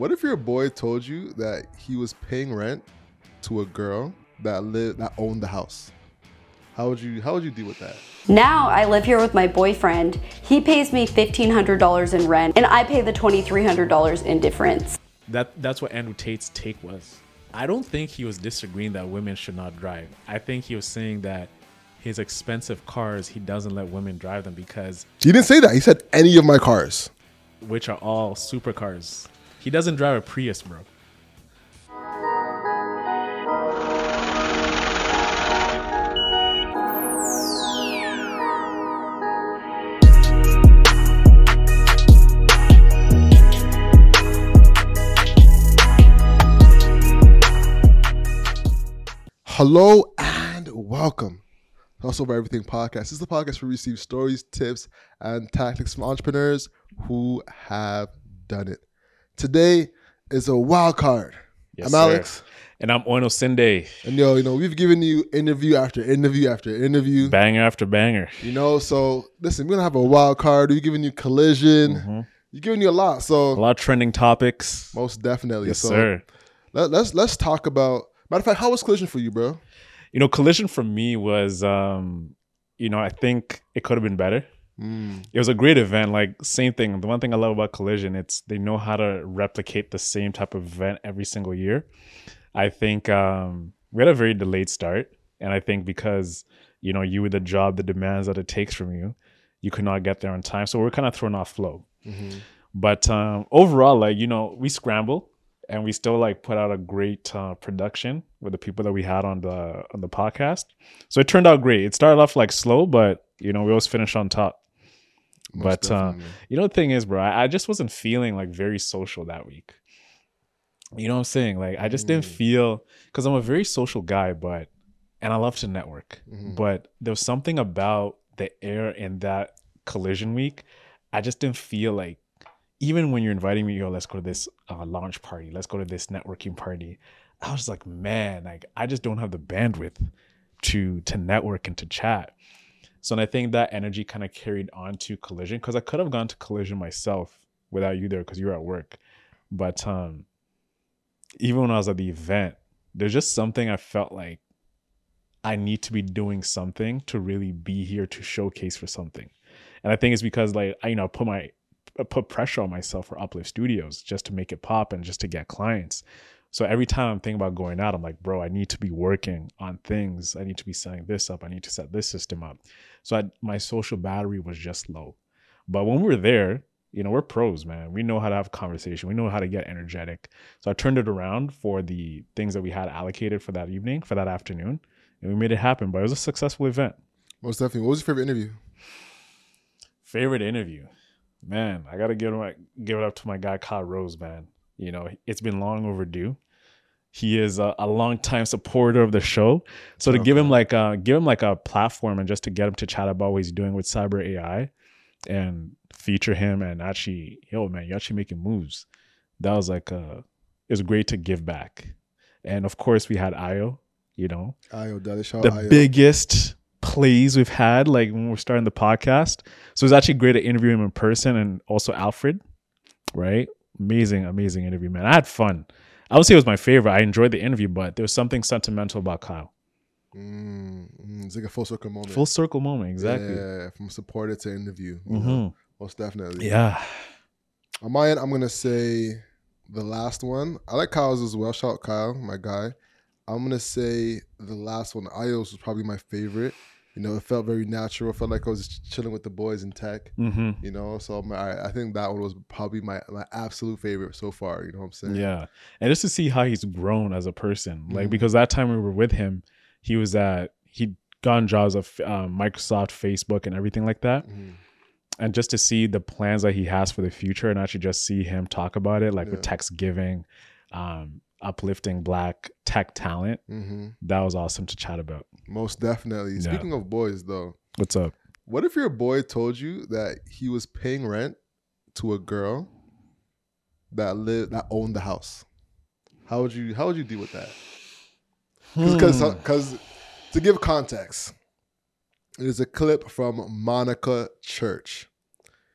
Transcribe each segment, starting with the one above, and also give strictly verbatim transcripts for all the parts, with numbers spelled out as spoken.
What if your boy told you that he was paying rent to a girl that lived that owned the house? How would you how would you deal with that? Now I live here with my boyfriend. He pays me fifteen hundred dollars in rent and I pay the twenty-three hundred dollars in difference. That that's what Andrew Tate's take was. I don't think he was disagreeing that women should not drive. I think he was saying that his expensive cars, he doesn't let women drive them because... He didn't say that. He said any of my cars. Which are all supercars. He doesn't drive a Prius, bro. Hello and welcome to Hustle Over Everything podcast. This is the podcast where we receive stories, tips, and tactics from entrepreneurs who have done it. Today is a wild card. Yes, I'm sir. Alex. And I'm Ono Sinde. And yo, you know, we've given you interview after interview after interview. Banger after banger. You know, so listen, we're going to have a wild card. We're giving you collision. Mm-hmm. We're giving you a lot. So A lot of trending topics. most definitely. Yes, so sir. Let, let's let's talk about, matter of fact, how was collision for you, bro? You know, collision for me was, um, you know, I think it could have been better. Mm. It was a great event. Like, same thing. The one thing I love about Collision, it's they know how to replicate the same type of event every single year. I think um, we had a very delayed start. And I think because, you know, you with the job, the demands that it takes from you, you could not get there on time. So we're kind of thrown off flow. Mm-hmm. But um, overall, like, you know, we scrambled and we still like put out a great uh, production with the people that we had on the on the podcast. So it turned out great. It started off like slow, but, you know, we always finished on top. Most But, uh, definitely. you know, the thing is, bro, I, I just wasn't feeling like very social that week. You know what I'm saying? Like, I just didn't Mm. feel, because I'm a very social guy, but, and I love to network, Mhm. but there was something about the air in that Collision week. I just didn't feel like, even when you're inviting me, yo, let's go to this uh, launch party, let's go to this networking party. I was like, man, like, I just don't have the bandwidth to to network and to chat. So and I think that energy kind of carried on to Collision, because I could have gone to Collision myself without you there because you were at work. But um, even when I was at the event, there's just something I felt like I need to be doing something to really be here to showcase for something. And I think it's because, like, I, you know, put my put pressure on myself for Uplift Studios just to make it pop and just to get clients. So every time I'm thinking about going out, I'm like, bro, I need to be working on things. I need to be setting this up. I need to set this system up. So I, my social battery was just low. But when we were there, you know, we're pros, man. We know how to have a conversation. We know how to get energetic. So I turned it around for the things that we had allocated for that evening, for that afternoon, and we made it happen. But it was a successful event. Most definitely. What was your favorite interview? Favorite interview? Man, I got to give, my, give it up to my guy, Kyle Rose, man. You know, it's been long overdue. He is a, a long-time supporter of the show. So to Okay. give him like a, give him like a platform and just to get him to chat about what he's doing with Cyber A I and feature him and actually, yo, man, you're actually making moves. That was like, a, it was great to give back. And of course, we had Ayo, you know, Ayo, Daddy, shout the out Ayo. biggest plays we've had, like when we're starting the podcast. So it was actually great to interview him in person, and also Alfred, right? Amazing, amazing interview, man. I had fun. I would say it was my favorite. I enjoyed the interview, but there was something sentimental about Kyle. Mm, mm, it's like a full circle moment. Full circle moment, exactly. Yeah, from supporter to interview. You Mm-hmm. know? Most definitely. Yeah. On my end, I'm going to say the last one. I like Kyle's as well. Shout out Kyle, my guy. I'm going to say the last one. Ayo's was probably my favorite. You know, it felt very natural. It felt like I was just chilling with the boys in tech. Mm-hmm. You know, so my, I I think that one was probably my, my absolute favorite so far. You know what I'm saying? Yeah. And just to see how he's grown as a person, like, Mhm. because that time we were with him, he was at, he'd gotten jobs of um, Microsoft, Facebook, and everything like that. Mhm. And just to see the plans that he has for the future and actually just see him talk about it, like with Yeah. text giving, um, uplifting Black tech talent, Mhm. that was awesome to chat about. Most definitely. Yeah. Speaking of boys, though, What's up? what if your boy told you that he was paying rent to a girl that lived that owned the house? How would you How would you deal with that? Because Hmm. because to give context, there's a clip from Monica Church.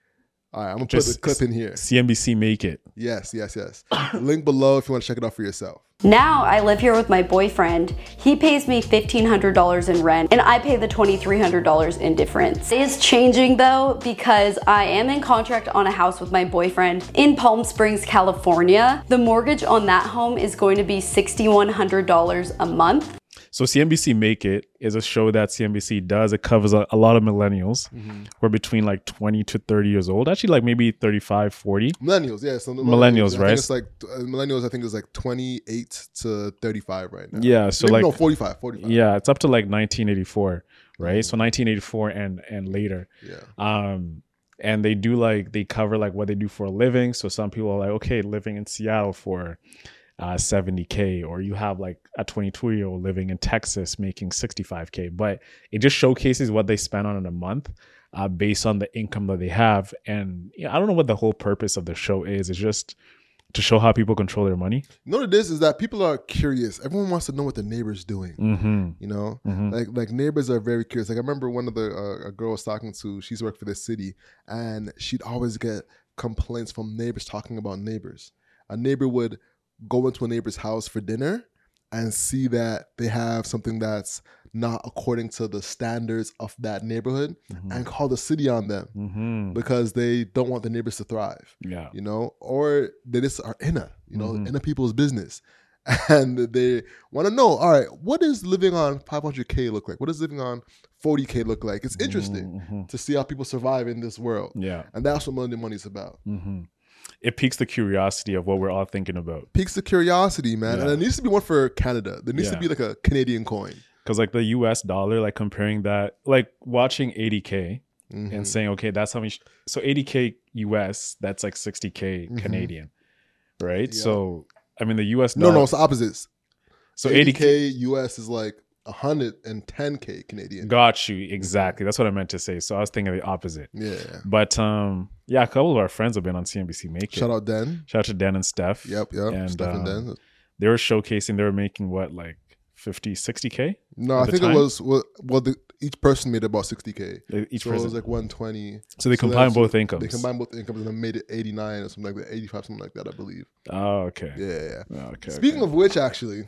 All right, I'm gonna Just put the clip in here. C N B C Make It. Yes, yes, yes. Link below if you want to check it out for yourself. Now I live here with my boyfriend. He pays me fifteen hundred dollars in rent and I pay the twenty-three hundred dollars in difference. It is changing though because I am in contract on a house with my boyfriend in Palm Springs, California. The mortgage on that home is going to be six thousand one hundred dollars a month. So C N B C Make It is a show that C N B C does. It covers a, a lot of millennials Mm-hmm. who are between like twenty to thirty years old. Actually, like maybe thirty-five, forty. Millennials, yeah. So the Millennials, I right? Think it's like uh, millennials. I think it's like twenty-eight to thirty-five right now. Yeah, so Maybe like no, forty-five, forty-five. yeah, it's up to like nineteen eighty-four, right? So nineteen eighty-four and and later. Yeah. Um, and they do like they cover like what they do for a living. So some people are like, okay, living in Seattle for uh, seventy K, or you have like a twenty-two year old living in Texas making sixty-five K. But it just showcases what they spend on in a month uh, based on the income that they have. And you know, I don't know what the whole purpose of the show is. It's just to show how people control their money. You know what it is? Is that people are curious. Everyone wants to know what the neighbor's doing. Mm-hmm. You know, Mm-hmm. like like neighbors are very curious. Like I remember one of the uh, a girl I was talking to. She's worked for the city, and she'd always get complaints from neighbors talking about neighbors. A neighbor would go into a neighbor's house for dinner and see that they have something that's not according to the standards of that neighborhood, Mm-hmm. and call the city on them Mm-hmm. because they don't want the neighbors to thrive. Yeah. You know, or they just are in a, you know, Mhm. in a people's business. And they want to know, all right, what does living on five hundred K look like? What does living on forty K look like? It's interesting Mhm. to see how people survive in this world. Yeah. And that's what Millennial Money is about. Mm-hmm. It piques the curiosity of what we're all thinking about. Piques the curiosity, man. Yeah. And it needs to be one for Canada. There needs Yeah. to be like a Canadian coin. Because like the U S dollar, like comparing that, like watching eighty K Mhm. and saying, okay, that's how much. So eighty K U S, that's like sixty K Mhm. Canadian, right? Yeah. So I mean, the U S No, dollar. no, it's the opposites. So eighty eighty K. K U S is like one hundred ten K Canadian. Got you exactly. That's what I meant to say. So I was thinking the opposite. Yeah. But um, yeah, a couple of our friends have been on C N B C Make It. Shout out Den. Shout out to Dan and Steph. Yep, yep. And Steph and um, Den. they were showcasing. They were making what, like fifty, sixty K. No, at I the think time? it was well. well the, each person made about sixty K. Each So it person. was like one twenty. So they So combined that's- both incomes. They combined both incomes and then made it eighty-nine or something like that, eighty-five, something like that, I believe. Oh, okay. Yeah, yeah. yeah. Oh, okay. Speaking okay. of which, actually,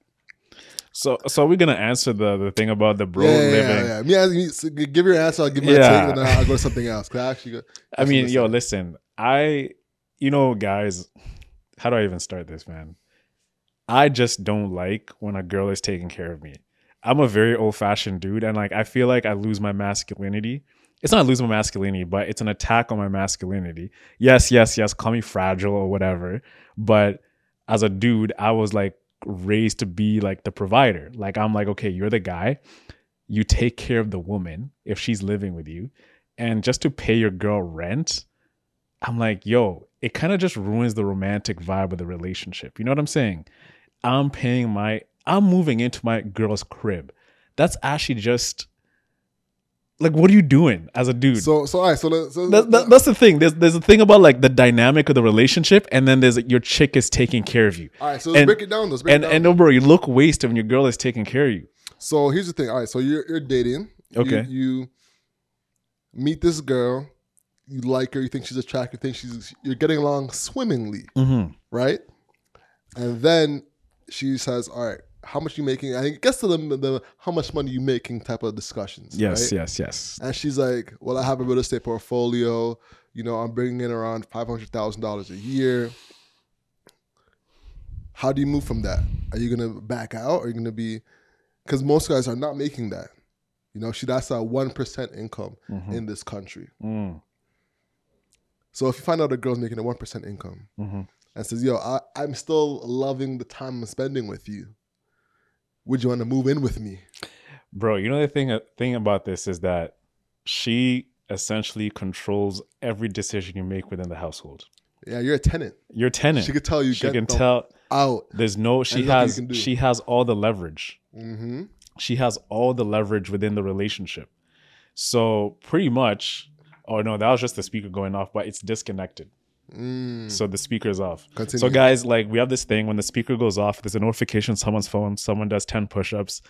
So, so are we gonna answer the the thing about the bro yeah, yeah, living? yeah, yeah. Me, ask- me, so g- give your answer. I'll give my Yeah. take, and then I'll go to something else. 'Cause I actually, got, I have mean, something to yo, say. listen, I, you know, guys, how do I even start this, man? I just don't like when a girl is taking care of me. I'm a very old fashioned dude, and like I feel like I lose my masculinity. It's not lose my masculinity, but it's an attack on my masculinity. Yes, yes, yes. Call me fragile or whatever, but as a dude, I was like raised to be like the provider. Like I'm like, okay, you're the guy. You take care of the woman if she's living with you, and just to pay your girl rent, I'm like, yo, it kind of just ruins the romantic vibe of the relationship. You know what I'm saying? I'm paying my, I'm moving into my girl's crib. That's actually just like, what are you doing as a dude? So, so all right. So, let- so That, that, that's the thing. There's there's a thing about like the dynamic of the relationship, and then there's your chick is taking care of you. all right. So let's and- break it down. Let's break And it down. and no, bro, you look wasted when your girl is taking care of you. So here's the thing. All right. So you're you're dating. You- Okay. You, meet this girl. You like her. You think she's attractive. You think she's. You're getting along swimmingly, Mm-hmm. right? And then she says, "All right, how much you making?" I guess to the, the how much money you making type of discussions. Yes, right? yes, yes. And she's like, "Well, I have a real estate portfolio. You know, I'm bringing in around five hundred thousand dollars a year." How do you move from that? Are you gonna back out? Or are you gonna be? Because most guys are not making that. You know, she that's a one percent income Mhm. in this country. Mm, So if you find out a girl's making a one percent income mhm. and says, "Yo, I, I'm still loving the time I'm spending with you. Would you want to move in with me?" Bro, you know the thing thing about this is that she essentially controls every decision you make within the household. Yeah, you're a tenant. Your tenant. She could tell you. She get can the tell. out. There's no. She There's nothing you has. can do. She has all the leverage. Mm-hmm. She has all the leverage within the relationship. So pretty much. Oh no, that was just the speaker going off, but it's disconnected. Mm. So the speaker is off. Continue. So guys, like we have this thing when the speaker goes off, there's a notification on someone's phone. Someone does ten push-ups.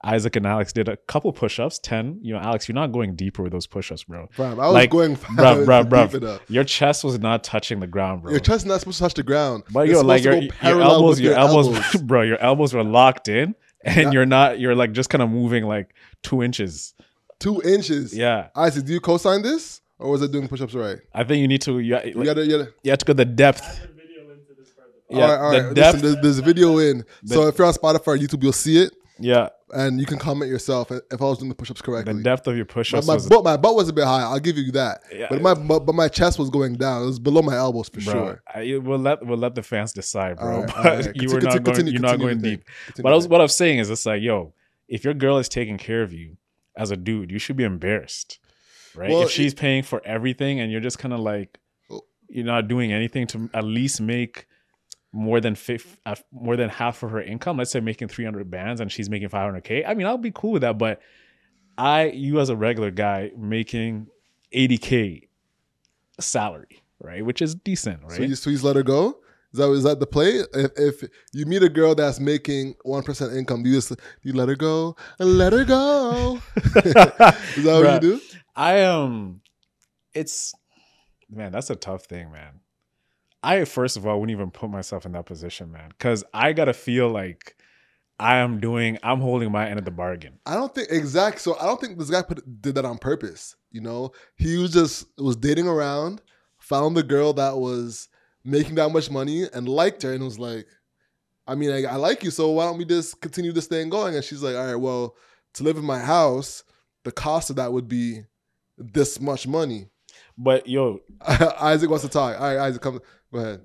Isaac and Alex did a couple push-ups, ten. You know, Alex, you're not going deeper with those push-ups, bro. Bro, I was like, going bro, bro, bro. deep enough. Your chest was not touching the ground, bro. Your chest is not supposed to touch the ground. But It's yo, like supposed your, to go your parallel elbows, with your elbows, elbows. bro, your elbows were locked in, and Yeah. you're not. You're like just kind of moving like two inches. Two inches. Yeah, Isaac, do you co-sign this? Or was it doing push-ups right? I think you need to. You, like, You gotta, you gotta you have to go the depth. Yeah, all right, all the right. depth. Listen, there's, there's a video in. So if you're on Spotify or YouTube, you'll see it. Yeah, And you can comment yourself if I was doing the push-ups the correctly. depth of your My, push-ups my, was, butt, my butt was a bit high. I'll give you that. Yeah. But my but, but my chest was going down. It was below my elbows for bro. sure. I, we'll let we'll let the fans decide, bro. All right, but all right. you Continue- were not continue- going. You're not continue going the thing. deep. Continue But I was the what I was saying is, it's like, yo, if your girl is taking care of you as a dude, you should be embarrassed, right? Well, if she's paying for everything and you're just kind of like, you're not doing anything to at least make more than fifth, uh, more than half of her income. Let's say making three hundred bands and she's making five hundred K. I mean, I'll be cool with that. But I, you as a regular guy making eighty K salary, right? Which is decent, right? So you, so you just let her go? Is that, is that the play? If, if you meet a girl that's making one percent income, do you just do you let her go? Let her go. Is that what you do? I um it's man, that's a tough thing, man. I first of all wouldn't even put myself in that position, man, because I gotta feel like I am doing, I'm holding my end of the bargain. I don't think exact. So I don't think this guy put, did that on purpose. You know, he was just was dating around, found the girl that was making that much money and liked her, and was like, I mean, I, I like you, so why don't we just continue this thing going? And she's like, all right, well, to live in my house, the cost of that would be this much money. But yo, Isaac wants to talk. All right, Isaac, come. Go ahead.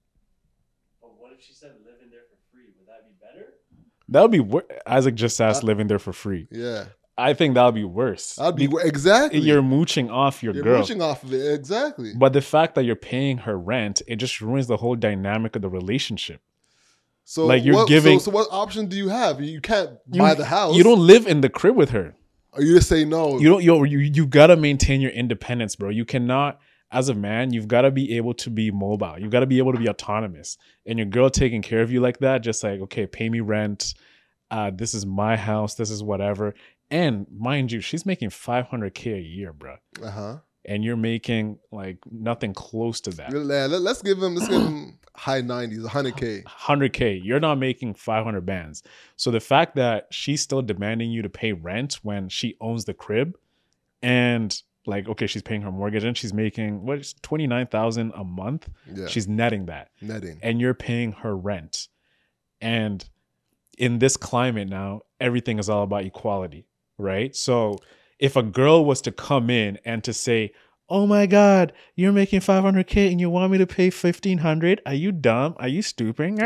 But what if she said living there for free? Would that be better? that would be wor- Isaac just asked Uh, living there for free. Yeah, I think that would be worse. that'd be exactly. You're mooching off your You're girl. mooching off of it exactly. But the fact that you're paying her rent, it just ruins the whole dynamic of the relationship. So like, you're what, giving- So, so what option do you have? You can't You- buy the house. You don't live in the crib with her. Or you just say no. You don't. Yo, you you gotta maintain your independence, bro. You cannot, as a man, you've got to be able to be mobile. You've got to be able to be autonomous. And your girl taking care of you like that, just like, okay, pay me rent. Uh, this is my house. This is whatever. And mind you, she's making five hundred K a year, bro. Uh huh. And you're making like nothing close to that. Yeah, let, let's give him. Let's give him high nineties, one hundred K. one hundred K. You're not making five hundred bands. So the fact that she's still demanding you to pay rent when she owns the crib, and like, okay, she's paying her mortgage and she's making what is twenty-nine thousand a month. Yeah. She's netting that, Netting. and you're paying her rent. And in this climate now, everything is all about equality, right? So if a girl was to come in and to say, oh my God, you're making five hundred K and you want me to pay fifteen hundred? Are you dumb? Are you stupid?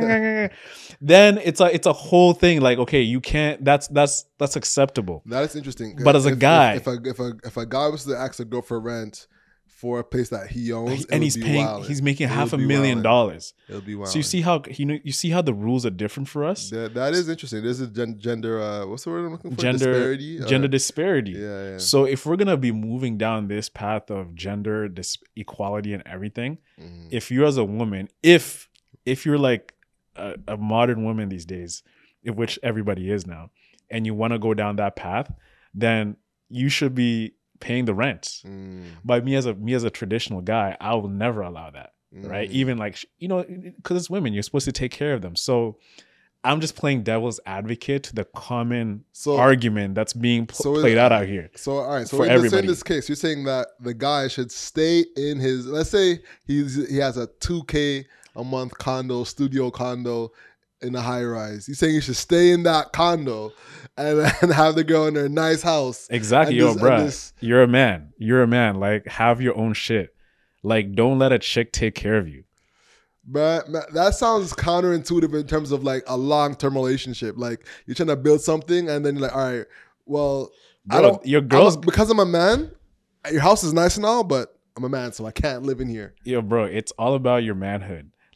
Then it's a it's a whole thing. Like, okay, you can't. That's that's that's acceptable. That is interesting. But as a If- guy- if, if, a if a if a guy was to ask a girl for rent for a place that he owns, it And would he's be paying. wildin'. He's making It half a would be million wildin'. dollars. It would be wild. So you see how you know you see how the rules are different for us. that, that is interesting. There's a gen, gender. Uh, what's the word I'm looking for? Gender disparity. gender Uh, disparity. Yeah, yeah. So if we're gonna be moving down this path of gender dis- equality and everything, Mhm. if you as a woman, if if you're like a, a modern woman these days, of which everybody is now, and you want to go down that path, then you should be paying the rent. Mm, But me as a me as a traditional guy, I will never allow that. Right? mm. Even like, you know, because it's women, you're supposed to take care of them. So I'm just playing devil's advocate to the common So argument that's being pl- so is- played out out here. So all right, so for in this, in everybody. this case, you're saying that the guy should stay in his. Let's say he's he has a two K a month condo, studio condo in a high rise. You're saying he should stay in that condo and, and have the girl in her nice house. Exactly, And yo, this- and bruh. this- You're a man. You're a man. Like, have your own shit. Like, don't let a chick take care of you. But man, that sounds counterintuitive in terms of like a long term relationship. Like you're trying to build something, and then you're like, all right, well, I Bro, don't. your I'm girls, a- because I'm a man. Your house is nice and all, but I'm a man, so I can't live in here. yo, bro, it's all about your manhood. Like,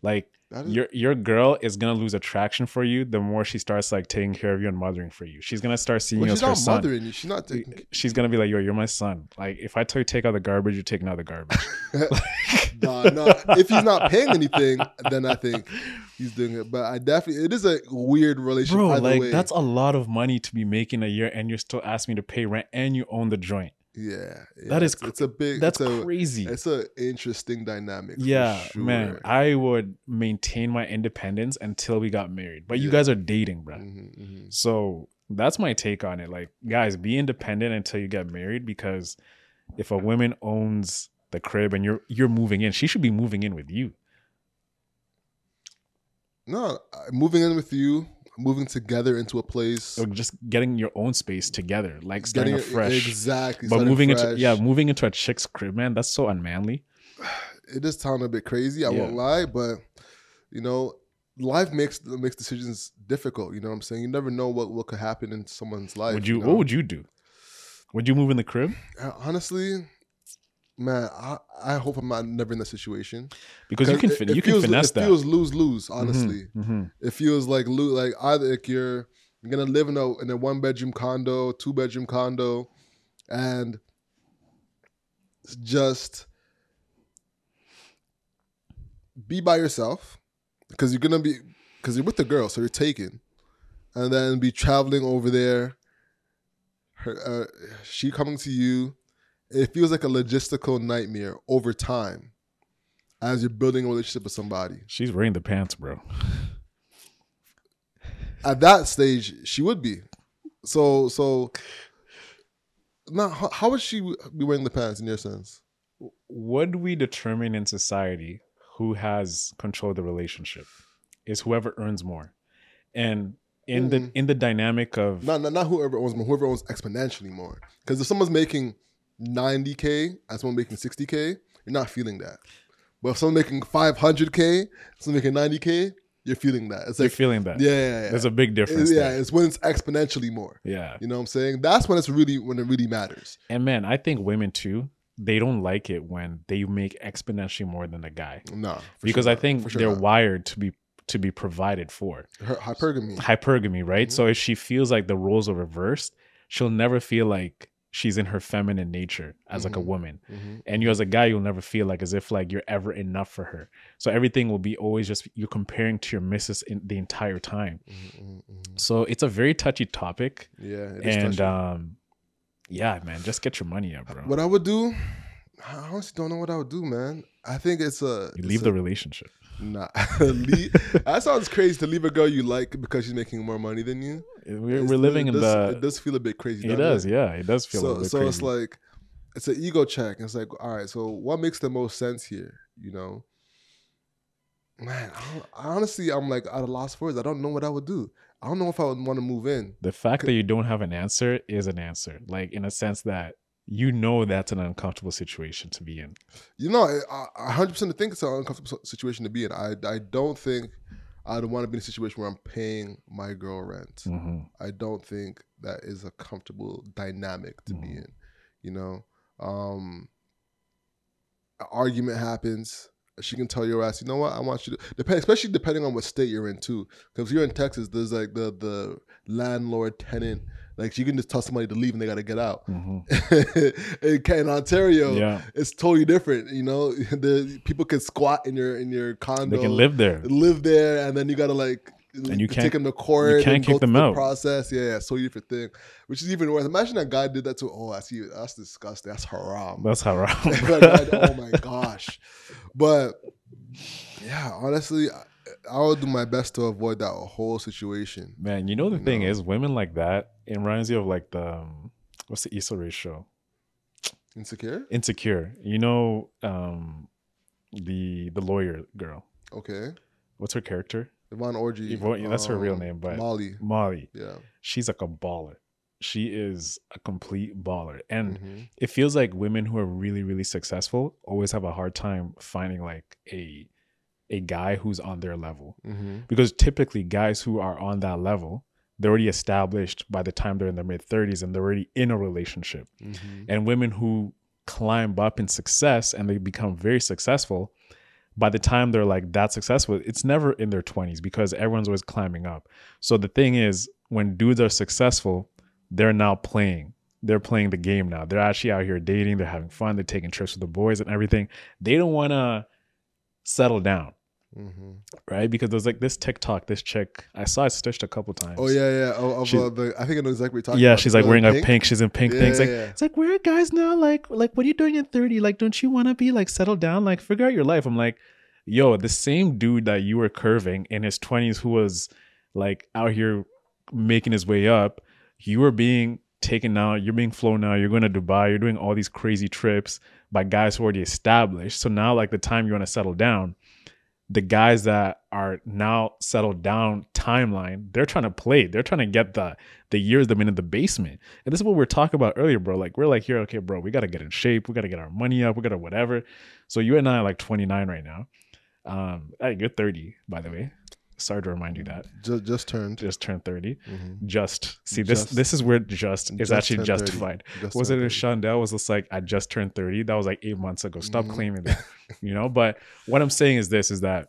That is, your your girl is gonna lose attraction for you the more she starts like taking care of you and mothering for you. She's gonna start seeing well, you she's as her not son. mothering you. She's not taking. She's gonna be like, yo, you're my son. Like if I tell you to take out the garbage, you're taking out the garbage. nah, no. If he's not paying anything, then I think he's doing it. But I definitely, it is a weird relationship. Bro, either like way. that's a lot of money to be making a year, and you're still asking me to pay rent, and you own the joint. Yeah, yeah, That is it's, it's a big. That's it's a, crazy. It's an interesting dynamic. Yeah, for sure. man. I would maintain my independence until we got married. But you Yeah. guys are dating, bro. Mhm, mhm. So that's my take on it. Like, guys, be independent until you get married, because if a woman owns the crib and you're you're moving in, she should be moving in with you. No, I- moving in with you, moving together into a place, Or just getting your own space together, like starting getting afresh. exactly. But starting moving fresh. into yeah, moving into a chick's crib, man, that's so unmanly. it does sound a bit crazy. I Yeah. won't lie, but you know, life makes makes decisions difficult. You know what I'm saying? You never know what, what could happen in someone's life. Would you? know? What would you do? Would you move in the crib? Uh, Honestly, man, I, I hope I'm not never in that situation. Because you can it, fin- it you can feels, finesse it that. feels lose lose. Honestly, hmm it feels like lo- like either like you're you're gonna live in a in a one bedroom condo, two bedroom condo, and it's just be by yourself because you're gonna be because you're with the girl, so you're taken, and then be traveling over there. Her, uh, she coming to you. It feels like a logistical nightmare over time as you're building a relationship with somebody. She's wearing the pants, bro. At that stage, she would be. So, so now, how, how would she be wearing the pants in your sense? What do we determine in society who has control of the relationship? Is whoever earns more. And in the Mm-mm. in the dynamic of Not, not, not whoever owns more, whoever owns exponentially more. Because if someone's making ninety K and someone making sixty K, you're not feeling that. But if someone making five hundred K, someone making ninety K, you're feeling that. It's you're like, feeling that. yeah, yeah, yeah. There's a big difference yeah, there. it's when it's exponentially more. Yeah. You know what I'm saying? That's when it's really, when it really matters. And man, I think women too, they don't like it when they make exponentially more than a guy. No. for Because sure I not. think For sure they're not. wired to be to be provided for. Her, hypergamy. Hypergamy, right? Mhm. So if she feels like the roles are reversed, she'll never feel like she's in her feminine nature as like a Mhm. woman. Mhm. And you as a guy, you'll never feel like as if like you're ever enough for her. So everything will be always just you're comparing to your missus in the entire time. Mhm, mhm, mhm. So it's a very touchy topic. Yeah. it is And touchy. um yeah, man, just get your money up, bro. What I would do, I honestly don't know what I would do, man. I think it's a. You it's leave a, the relationship. Nah. leave, that sounds crazy to leave a girl you like because she's making more money than you. We're, It's- we're living it in does, the It does feel a bit crazy. it doesn't does, yeah. It does feel a So, little bit so crazy. it's like, it's an ego check. It's like, all right, so what makes the most sense here? You know, man. I don't, honestly, I'm like at a loss for words. I don't know what I would do. I don't know if I would want to move in. The fact that you don't have an answer is an answer. Like in a sense that you know that's an uncomfortable situation to be in. You know, I I one hundred percent think it's an uncomfortable situation to be in. I I don't think I'd want to be in a situation where I'm paying my girl rent. hmm I don't think that is a comfortable dynamic to be Mhm. in. You know, um, an argument happens. She can tell your ass, you know what, I want you to depend, especially depending on what state you're in too. Because if you're in Texas, there's like the the landlord tenant. Like you can just tell somebody to leave and they got to get out. hmm in, in Ontario, Yeah. it's totally different. You know, the people can squat in your in your condo. They can live there. live there, and then you gotta like And you take can't- them to court. can't and kick go them through the out. Process, yeah, yeah, so different thing. Which is even worse. Imagine a guy did that to. Oh, I see. That's disgusting. That's haram. That's how Like, I- oh my gosh. But yeah, honestly, I, I would do my best to avoid that whole situation. Man, you know the thing No. is, women like that, it reminds you of like the um, what's the Issa Rae show? Insecure? Insecure. You know, um, the the lawyer girl. Okay. What's her character? Yvonne Orgy. Yvonne- yeah, that's her real um, name, but Molly. Molly. Yeah. She's like a baller. She is a complete baller, and Mhm. it feels like women who are really really successful always have a hard time finding like a a guy who's on their level, Mhm. because typically guys who are on that level, they're already established by the time they're in their mid thirties and they're already in a relationship. Mhm. And women who climb up in success and they become very successful, by the time they're like that successful, it's never in their twenties because everyone's always climbing up. So the thing is, when dudes are successful, they're now playing. They're playing the game now. They're actually out here dating. They're having fun. They're taking trips with the boys and everything. They don't want to settle down. Mm-hmm. Right? Because there's like this TikTok, this chick, I saw it stitched a couple times. Oh, yeah, yeah. Oh, of, uh, the, I think I know exactly what you're talking yeah, about. she's like wearing like pink. She's in pink yeah, things. Like, yeah. It's like, where are guys now? Like, like, what are you doing at thirty? Like, don't you want to be like settled down? Like, figure out your life. I'm like, yo, the same dude that you were curving in his twenties who was like out here making his way up, you were being taken out, you're being flown out, you're going to Dubai, you're doing all these crazy trips by guys who are already established. So now like the time you want to settle down, the guys that are now settled down timeline, they're trying to play. They're trying to get the the years them in the basement. And this is what we were talking about earlier, bro. Like we're like, here, okay, bro, we got to get in shape. We got to get our money up. We got to whatever. So you and I are like twenty-nine right now. Um, hey, you're thirty, by the way. Sorry to remind you that. Just, just turned. Just turned thirty. Mm-hmm. Just. See, this Just- this is where just is just actually turned justified. Just Was it turned in thirty. Shondell was just like, I just turned thirty? That was like eight months ago. Stop Mhm. claiming that. You know? But what I'm saying is this, is that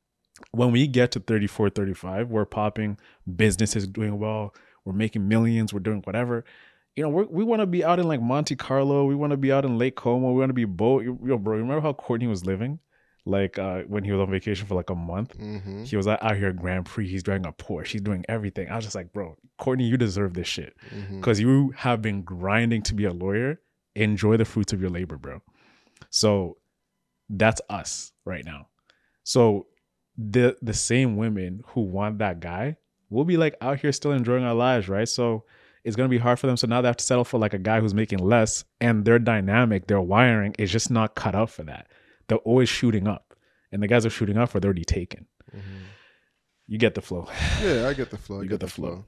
when we get to thirty-four, thirty-five, we're popping, business is doing well, we're making millions, we're doing whatever. You know, we're, we want to be out in like Monte Carlo. We want to be out in Lake Como. We want to be boat. Yo, bro, you remember how Courtney was living? Like uh, when he was on vacation for like a month, Mhm. he was out out here at Grand Prix. He's driving a Porsche. He's doing everything. I was just like, bro, Courtney, you deserve this shit Mhm. because you have been grinding to be a lawyer. Enjoy the fruits of your labor, bro. So that's us right now. So the the same women who want that guy will be like out here still enjoying our lives, right? So it's gonna be hard for them. So now they have to settle for like a guy who's making less, and their dynamic, their wiring is just not cut out for that. They're always shooting up, and the guys are shooting up for they're already taken. Mm-hmm. You get the flow. Yeah, I get the flow. I You get get the the flow.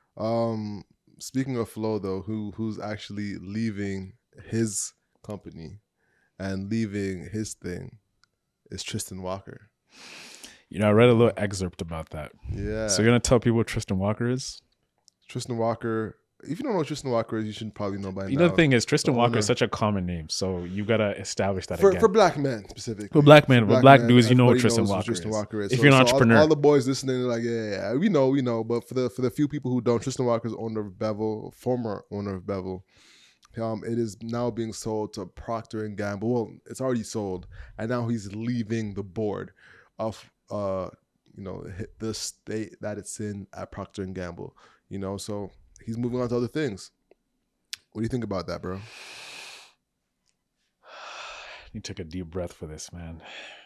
Um, speaking of flow, though, who who's actually leaving his company and leaving his thing is Tristan Walker. You know, I read a little excerpt about that. Yeah. So you're gonna tell people what Tristan Walker is? Tristan Walker. If you don't know what Tristan Walker is, you should probably know by You now. know, the thing is, Tristan The Walker owner- is such a common name, so you gotta establish that for, again. for black men specifically. For black men, for black dudes, you know who everybody Tristan knows who Walker Tristan is. Walker is. If So- you're an so all- entrepreneur. all, the boys listening are like, yeah, yeah, yeah, we know, we know. But for the for the few people who don't, Tristan Walker is owner of Bevel, former owner of Bevel. Um, it is now being sold to Procter and Gamble. Well, it's already sold, and now he's leaving the board of uh, you know, the state that it's in at Procter and Gamble. You know, so he's moving on to other things. What do you think about that, bro? You took a deep breath for this, man.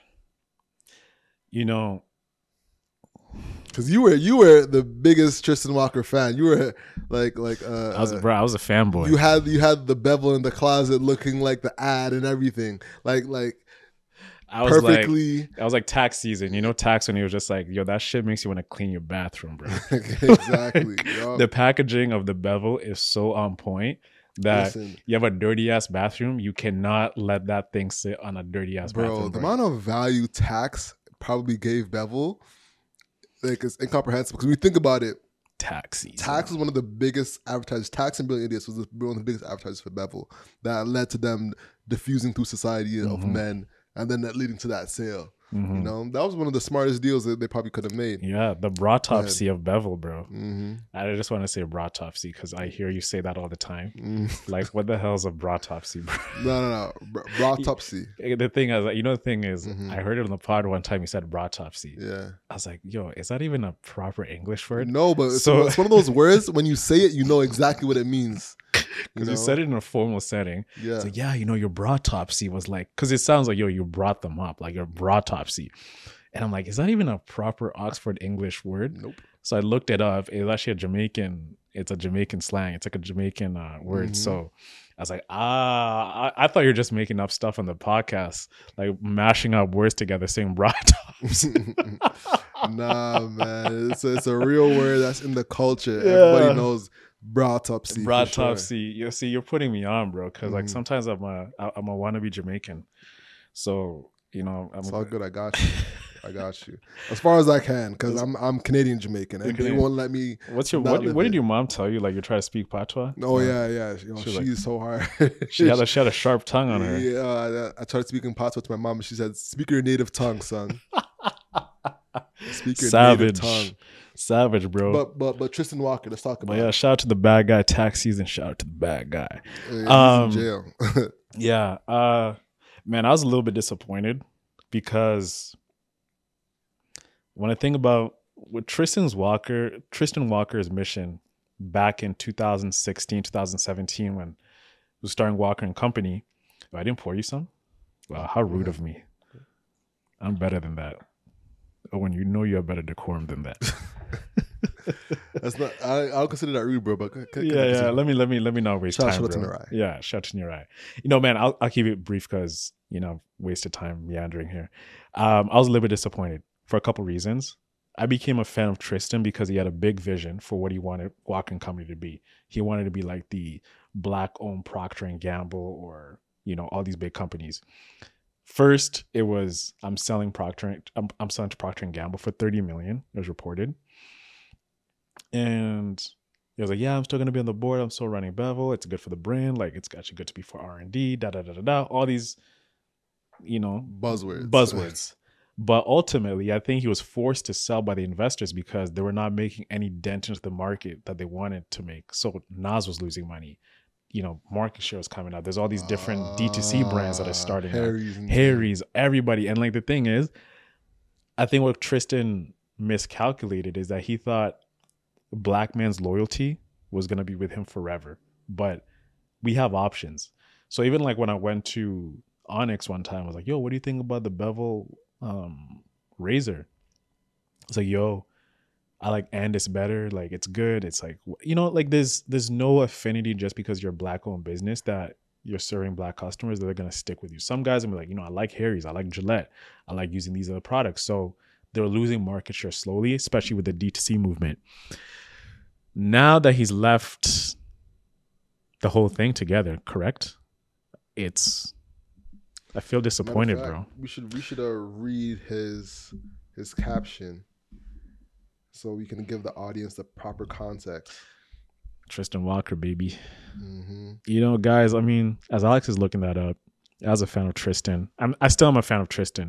You know, Because you were you were the biggest Tristan Walker fan. You were like like uh, I was uh, bro, I was a fanboy. you had you had the bevel in the closet looking like the ad and everything. Like like I was perfectly like, I was like tax season. You know, tax when he was just like, yo, that shit makes you want to clean your bathroom, bro. exactly. Yo. The packaging of the bevel is so on point that Listen. you have a dirty ass bathroom. You cannot let that thing sit on a dirty ass Bro, bathroom. the bro. amount of value tax probably gave Bevel, like, it's incomprehensible. Because when you think about it, tax season. Tax was one of the biggest advertisers. Tax and Brilliant Idiots was the- one of the biggest advertisers for Bevel that led to them diffusing through society of Mhm. men, and then that leading to that sale. Mhm. You know, that was one of the smartest deals that they probably could have made. Yeah, the brotopsy of bevel, bro. Mm-hmm. I just want to say brotopsy because I hear you say that all the time. Mm. Like, what the hell is a brotopsy, bro? No, no, no. Br- Brotopsy. The thing is, you know, the thing is, Mhm. I heard it on the pod one time. You said brotopsy. Yeah. I was like, yo, is that even a proper English word? No, but it's, So- it's one of those words when you say it, you know exactly what it means. Because know? you said it in a formal setting. Yeah. It's like, yeah, you know, your brotopsy was like, because it sounds like, yo, you brought them up, like your brotopsy. And I'm like, is that even a proper Oxford English word? Nope. So I looked it up. It's actually a Jamaican, it's a Jamaican slang. It's like a Jamaican uh, word. Mhm. So I was like, ah, I, I thought you were just making up stuff on the podcast, like mashing up words together, saying brotopsy. Nah, man. It's a, it's a real word that's in the culture. Yeah. Everybody knows brotopsy. for Brotopsy. You see, you're putting me on, bro. Because like Mhm. sometimes I'm a I'm a wannabe Jamaican. So you know, I'm It's all good. I got you. I got you. As far as I can, because I'm I'm Canadian Jamaican, and they Canadian. won't let me. What's your not what? live What did it. your mom tell you? Like you're trying to speak patois? Oh yeah, yeah. You know, She was she's like- so hard. She had a she had a sharp tongue on her. Yeah, I, I tried speaking patois to my mom, and she said, "Speak your native tongue, son. Speak your Savage, native tongue." savage, bro. But, But but but Tristan Walker, let's talk about. yeah, it. shout out to the bad guy tax season. Shout out to the bad guy. Uh, he's Um, in jail. Yeah, uh, man, I was a little bit disappointed because when I think about with Tristan's Walker, Tristan Walker's mission back in two thousand sixteen, two thousand seventeen, when he was starting Walker and Company. Oh, I didn't pour you some? Wow, how rude of me. I'm better than that. Oh, when you know you have better decorum than that. That's not. I I'll consider that rude, bro. But c- c- yeah, yeah. Let me let me let me not waste Shout- time. shout out to bro. Narai. Yeah, shout out to Narai. You know, man, I'll I'll keep it brief because you know, wasted time meandering here. Um, I was a little bit disappointed for a couple reasons. I became a fan of Tristan because he had a big vision for what he wanted Walker and Company to be. He wanted to be like the black-owned Procter and Gamble, or you know, all these big companies. First, it was I'm selling Procter. and- I'm, I'm selling to Procter and Gamble for thirty million. It was reported. And he was like, yeah, I'm still going to be on the board. I'm still running Bevel. It's good for the brand. Like, it's actually good to be for R and D, da, da, da, da, da. All these, you know, buzzwords. buzzwords. But ultimately, I think he was forced to sell by the investors because they were not making any dent into the market that they wanted to make. So Nas was losing money. You know, market share was coming out. There's all these different D two C brands that are starting out. Harry's, and- Harry's, everybody. And like the thing is, I think what Tristan miscalculated is that he thought black man's loyalty was going to be with him forever. But we have options. So even like when I went to Onyx one time, I was like, yo, what do you think about the Bevel um, razor? It's like, yo, I like Andis better. Like, it's good. It's like, you know, like there's there's no affinity just because you're a black owned business that you're serving black customers that are going to stick with you. Some guys will be like, you know, I like Harry's, I like Gillette, I like using these other products. So they're losing market share slowly, especially with the D two C movement. Now that he's left the whole thing together, correct? It's, I feel disappointed, Matter of bro. fact, We should we should uh, read his his caption so we can give the audience the proper context. Tristan Walker, baby. hmm You know, guys, I mean, as Alex is looking that up, as a fan of Tristan, I'm, I still am a fan of Tristan.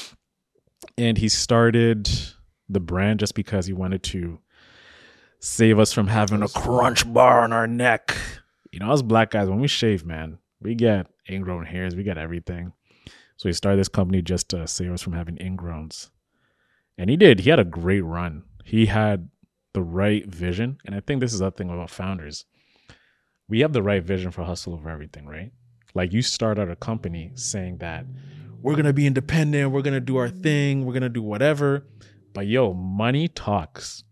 And he started the brand just because he wanted to save us from having a crunch bar on our neck. You know, us black guys, when we shave, man, we get ingrown hairs, we get everything. So he started this company just to save us from having ingrowns. And he did. He had a great run. He had the right vision. And I think this is the thing about founders. We have the right vision for hustle over everything, right? Like you start out a company saying that we're going to be independent, we're going to do our thing, we're going to do whatever. But yo, money talks.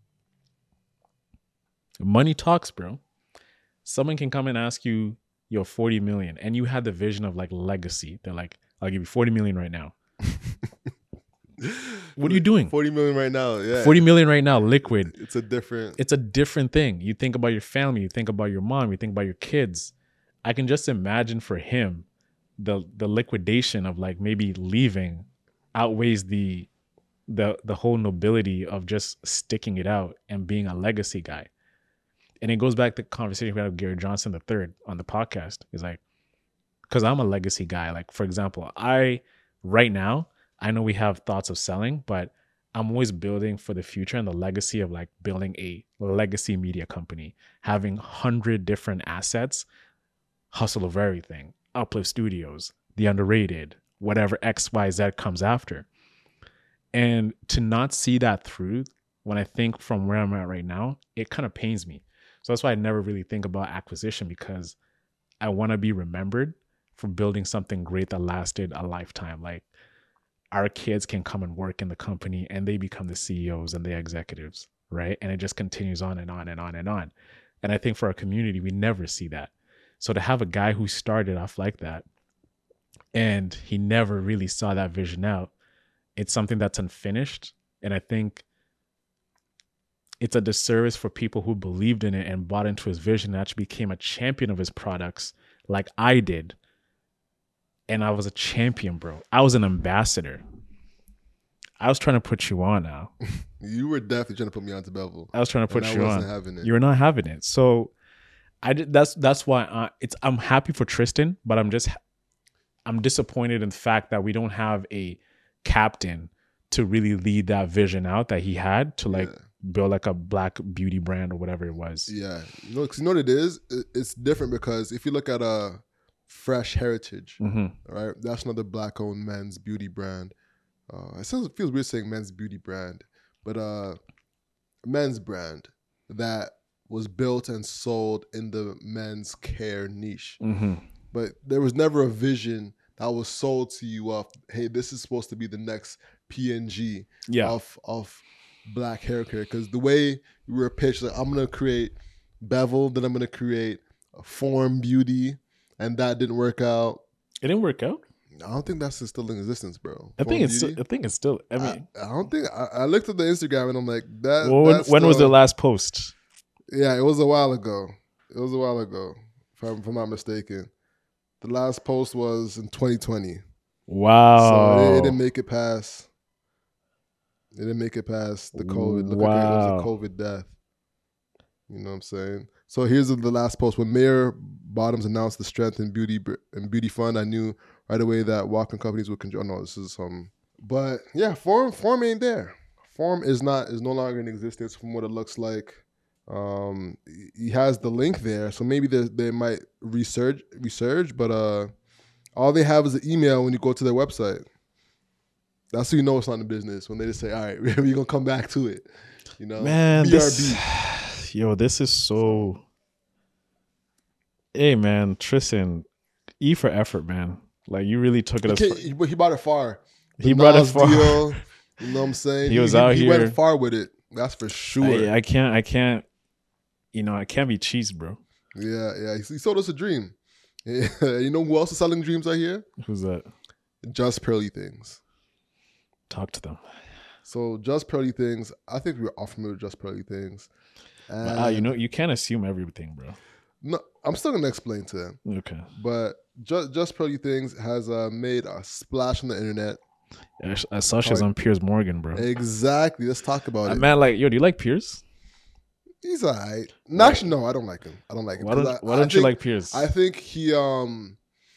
Money talks, bro. Someone can come and ask you, yo, forty million, and you had the vision of like legacy. They're like, I'll give you forty million right now. What are you doing? Forty million right now. Yeah, forty million right now, liquid. It's a different. It's a different thing. You think about your family, you think about your mom, you think about your kids. I can just imagine for him, the the liquidation of like maybe leaving outweighs the the the whole nobility of just sticking it out and being a legacy guy. And it goes back to the conversation we had with Gary Johnson the third on the podcast. He's like, because I'm a legacy guy. Like, for example, I right now, I know we have thoughts of selling, but I'm always building for the future and the legacy of like building a legacy media company, having one hundred different assets, hustle of everything, Uplift Studios, The Underrated, whatever X Y Z comes after. And to not see that through, when I think from where I'm at right now, it kind of pains me. So that's why I never really think about acquisition, because I want to be remembered for building something great that lasted a lifetime. Like our kids can come and work in the company and they become the C E Os and the executives, right? And it just continues on and on and on and on. And I think for our community, we never see that. So to have a guy who started off like that and he never really saw that vision out, it's something that's unfinished. And I think it's a disservice for people who believed in it and bought into his vision and actually became a champion of his products like I did. And I was a champion, bro. I was an ambassador. I was trying to put you on now. You were definitely trying to put me onto Bevel. I was trying to put and you I wasn't on. having it. You were not having it. So I did. That's that's why I, it's. I'm happy for Tristan, but I'm just. I'm disappointed in the fact that we don't have a captain to really lead that vision out that he had to like Yeah. build like a black beauty brand or whatever it was. Yeah, you know, 'cause you know what it is. It- It's different because if you look at a Fresh Heritage, hmm right, that's another black-owned men's beauty brand. Uh, it sounds it feels weird saying men's beauty brand, but uh, men's brand that was built and sold in the men's care niche. hmm But there was never a vision that was sold to you of, hey, this is supposed to be the next P N G Yeah. of of black hair care. Because the way we were pitched, like, I'm gonna create Bevel, then I'm gonna create a Form Beauty, and that didn't work out. It didn't work out. I don't think that's still in existence, bro. I Form think it's. Still, Beauty? I think it's still. I mean, I, I don't think I, I looked at the Instagram and I'm like, that. well, when, that's when was the still- last post? Yeah, it was a while ago. It was a while ago, if I'm, if I'm not mistaken. The last post was in twenty twenty. Wow. So it, it didn't make it past. It didn't make it past the COVID. Look like it Wow. was a COVID death. You know what I'm saying? So here's the the last post. When Mayor Bottoms announced the Strength and Beauty br- and Beauty Fund, I knew right away that walking companies would control. No, this is some. But yeah, form form ain't there. Form is not is no longer in existence from what it looks like. Um, he has the link there, so maybe they they might resurge resurge, but uh. all they have is an email when you go to their website. That's how you know it's not in business, when they just say, all right, we're going to come back to it. You know, Man, B R B. this, yo, this is so. Hey, man, Tristan, E for effort, man. Like, you really took it He, as can't- he, he brought it far. The He brought it Nas far. Deal, you know what I'm saying? He was out he, here. went far with it. That's for sure. I, I can't, I can't, you know, I can't be cheesed, bro. yeah, yeah. He, he sold us a dream. Yeah. You know who else is selling dreams out here? Who's that? Just Pearly Things. Talk to them. So Just Pearly Things, I think we're all familiar with Just Pearly Things. But, ah, you know, you can't assume everything, bro. No, I'm still going to explain to them. Okay. But Just, Just Pearly Things has uh, made a splash on the internet. I, I saw she was on Piers Morgan, bro. Exactly. Let's talk about Uh, it. man, like, yo, do you like Piers? He's all right. No, actually, no, I don't like him. I don't like him. Why 'Cause don't, I- why I don't you think- like Piers? I think he um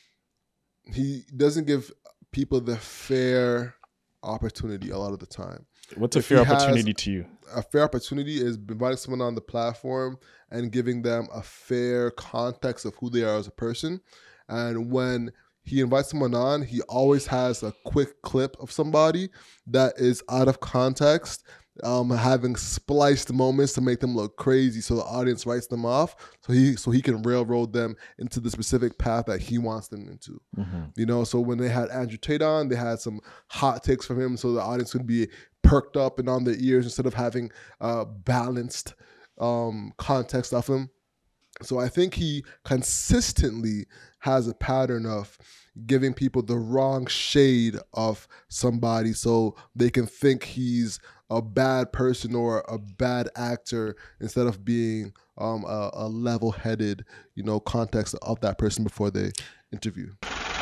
he doesn't give people the fair opportunity a lot of the time. What's a if fair he has- opportunity to you? A fair opportunity is inviting someone on the platform and giving them a fair context of who they are as a person. And when he invites someone on, he always has a quick clip of somebody that is out of context, um, having spliced moments to make them look crazy, so the audience writes them off, so he so he can railroad them into the specific path that he wants them into. Mm-hmm. You know, so when they had Andrew Tate on, they had some hot takes from him, so the audience would be perked up and on their ears instead of having uh, balanced um, context of him. So I think he consistently has a pattern of giving people the wrong shade of somebody so they can think he's a bad person or a bad actor instead of being um, a, a level-headed, you know, context of that person before they interview.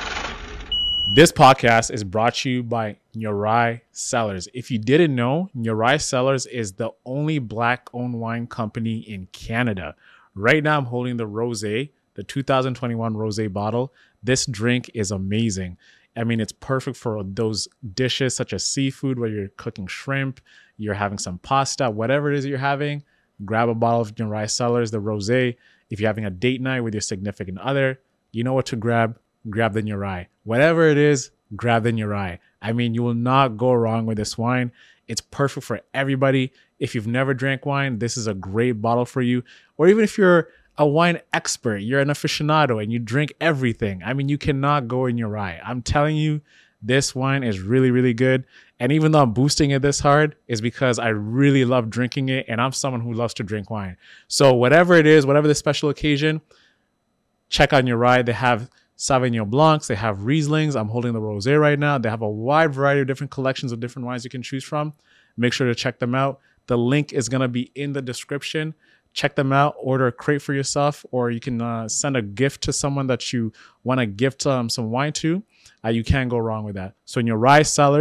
This podcast is brought to you by Nyorai Cellars. If you didn't know, Nyorai Cellars is the only black-owned wine company in Canada. Right now, I'm holding the Rosé, the two thousand twenty-one Rosé bottle. This drink is amazing. I mean, it's perfect for those dishes such as seafood, where you're cooking shrimp, you're having some pasta, whatever it is you're having. Grab a bottle of Nyorai Cellars, the Rosé. If you're having a date night with your significant other, you know what to grab. Grab the Nyorai. Whatever it is, grab the Nyorai. I mean, you will not go wrong with this wine. It's perfect for everybody. If you've never drank wine, this is a great bottle for you. Or even if you're a wine expert, you're an aficionado and you drink everything. I mean, you cannot go in Nyorai. I'm telling you, this wine is really, really good. And even though I'm boosting it this hard, is because I really love drinking it. And I'm someone who loves to drink wine. So whatever it is, whatever the special occasion, check out Nyorai. They have Sauvignon Blancs, they have Rieslings. I'm holding the Rosé right now. They have a wide variety of different collections of different wines you can choose from. Make sure to check them out. The link is going to be in the description. Check them out. Order a crate for yourself, or you can uh, send a gift to someone that you want to gift um, some wine to. Uh, you can't go wrong with that. So Nyorai Cellars,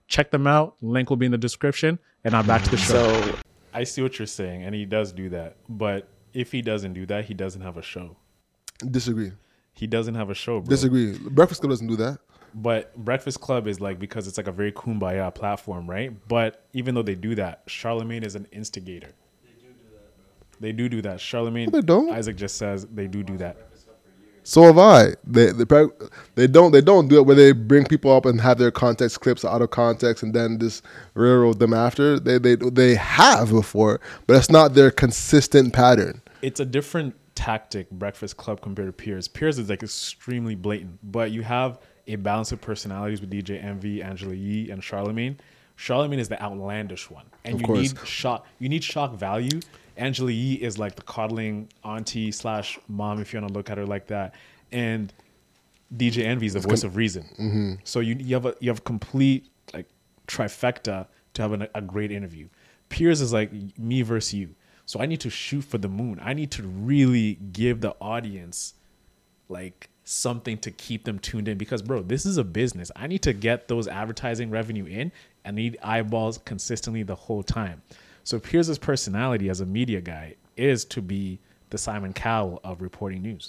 check them out. Link will be in the description. And now back to the show. So I see what you're saying, and he does do that. But if he doesn't do that, he doesn't have a show. Disagree. He doesn't have a show, bro. Disagree. Breakfast Club doesn't do that. But Breakfast Club is like, because it's like a very kumbaya platform, right? But even though they do that, Charlemagne is an instigator. They do do that, bro. They do do that. Charlemagne, No, they don't. Isaac just says they do do that. So have I. They they pro- they don't they don't do it where they bring people up and have their context clips out of context and then just railroad them after. They they they have before, but it's not their consistent pattern. It's a different tactic, Breakfast Club compared to Piers. Piers is like extremely blatant, but you have a balance of personalities with D J Envy, Angela Yee, and Charlemagne. Charlemagne is the outlandish one, and Of you course. need shock. You need shock value. Angela Yee is like the coddling auntie slash mom, if you want to look at her like that, and D J Envy is the voice of reason. Mm-hmm. So you you have a you have complete like trifecta to have an, a great interview. Piers is like me versus you. So I need to shoot for the moon. I need to really give the audience like something to keep them tuned in, because bro, this is a business. I need to get those advertising revenue in. I need eyeballs consistently the whole time. So Piers' personality as a media guy is to be the Simon Cowell of reporting news.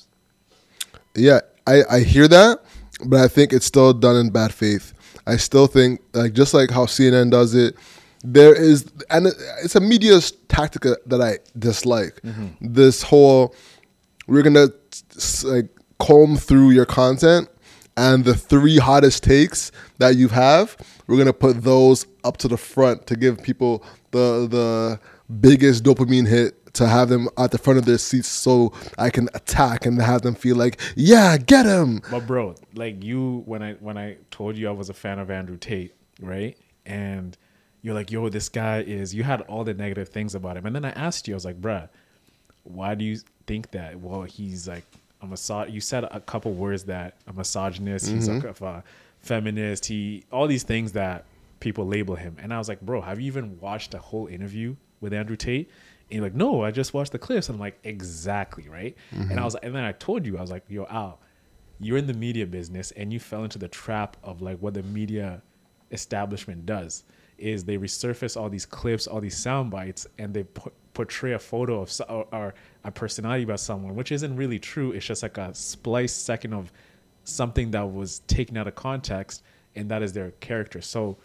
Yeah, I, I hear that, but I think it's still done in bad faith. I still think, like just like how C N N does it, there is, and it's a media tactic that I dislike. Mm-hmm. This whole, we're gonna like comb through your content, and the three hottest takes that you have, we're gonna put those up to the front to give people the the biggest dopamine hit, to have them at the front of their seats so I can attack and have them feel like, yeah, get him. But bro, like you, when I when I told you I was a fan of Andrew Tate, right? And you're like, yo, this guy is, you had all the negative things about him. And then I asked you, I was like, bruh, why do you think that? Well, he's like a misog- you said a couple words that a misogynist, mm-hmm. he's a, a feminist, he, all these things that people label him. And I was like, bro, have you even watched a whole interview with Andrew Tate? And you're like, no, I just watched the clips. And I'm like, exactly, right? Mm-hmm. And I was like, and then I told you, I was like, yo, Al, you're in the media business and you fell into the trap of like what the media establishment does, is they resurface all these clips, all these sound bites, and they p- portray a photo of or, or a personality about someone, which isn't really true. It's just like a spliced second of something that was taken out of context, and that is their character. So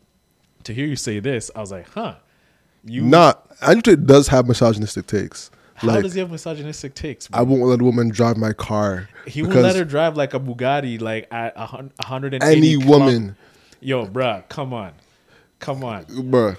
to hear you say this, I was like, huh. You Not Andrew Tate does have misogynistic takes. How like, does he have misogynistic takes, bro? I won't let a woman drive my car. He won't let her drive like a Bugatti, like at a hundred and eighty. Any woman. Yo, bruh, come on, come on, bruh.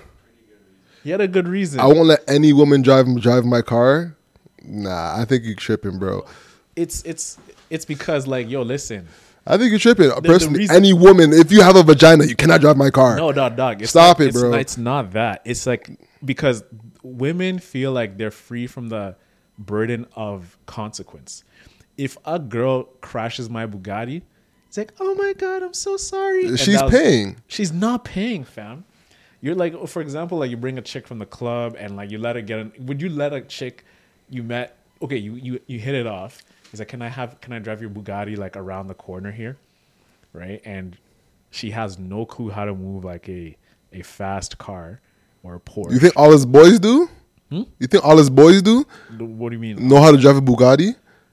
He had a good reason. I won't let any woman drive drive my car. Nah, I think you're tripping, bro. It's it's it's because like, yo, listen. I think you're tripping. The, Personally, the reason, any woman, if you have a vagina, you cannot drive my car. No, dog, dog. It's Stop not, it, it's bro. Not, it's not that. It's like because women feel like they're free from the burden of consequence. If a girl crashes my Bugatti, it's like, oh my God, I'm so sorry. And she's was, paying. She's not paying, fam. You're like, for example, like you bring a chick from the club and like you let her get in. Would you let a chick you met, okay, you, you, you hit it off. He's like, can I have, can I drive your Bugatti like around the corner here? Right? And she has no clue how to move like a, a fast car or a Porsche. You think all his boys do? Hmm? You think all his boys do? What do you mean? Know how to drive a Bugatti?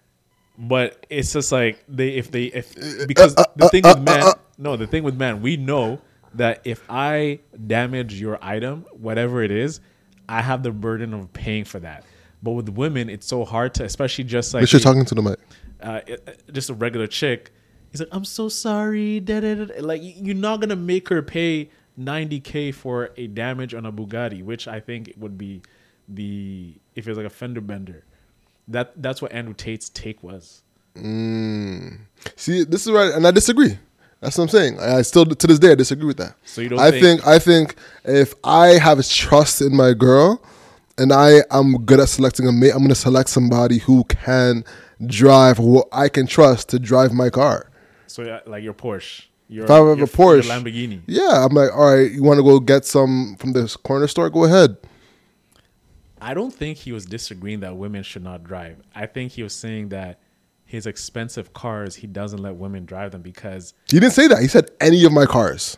But it's just like they if they if because the thing with men no the thing with men, we know that if I damage your item, whatever it is, I have the burden of paying for that. But with women, it's so hard to, especially just like But you're talking to the mic. Uh, just a regular chick. He's like, I'm so sorry. Da, da, da. Like you're not gonna make her pay ninety K for a damage on a Bugatti, which I think would be the if it's like a fender bender. That that's what Andrew Tate's take was. Mm. See, this is right, and I disagree. That's what I'm saying. I still, to this day, I disagree with that. So you don't I think, think I think if I have trust in my girl, and I am good at selecting a mate, I'm going to select somebody who can drive, who I can trust to drive my car. So yeah, like your Porsche, your, if I have your, a Porsche, your Lamborghini. Yeah, I'm like, all right, you want to go get some from this corner store? Go ahead. I don't think he was disagreeing that women should not drive. I think he was saying that his expensive cars, he doesn't let women drive them because... He didn't say that. He said any of my cars.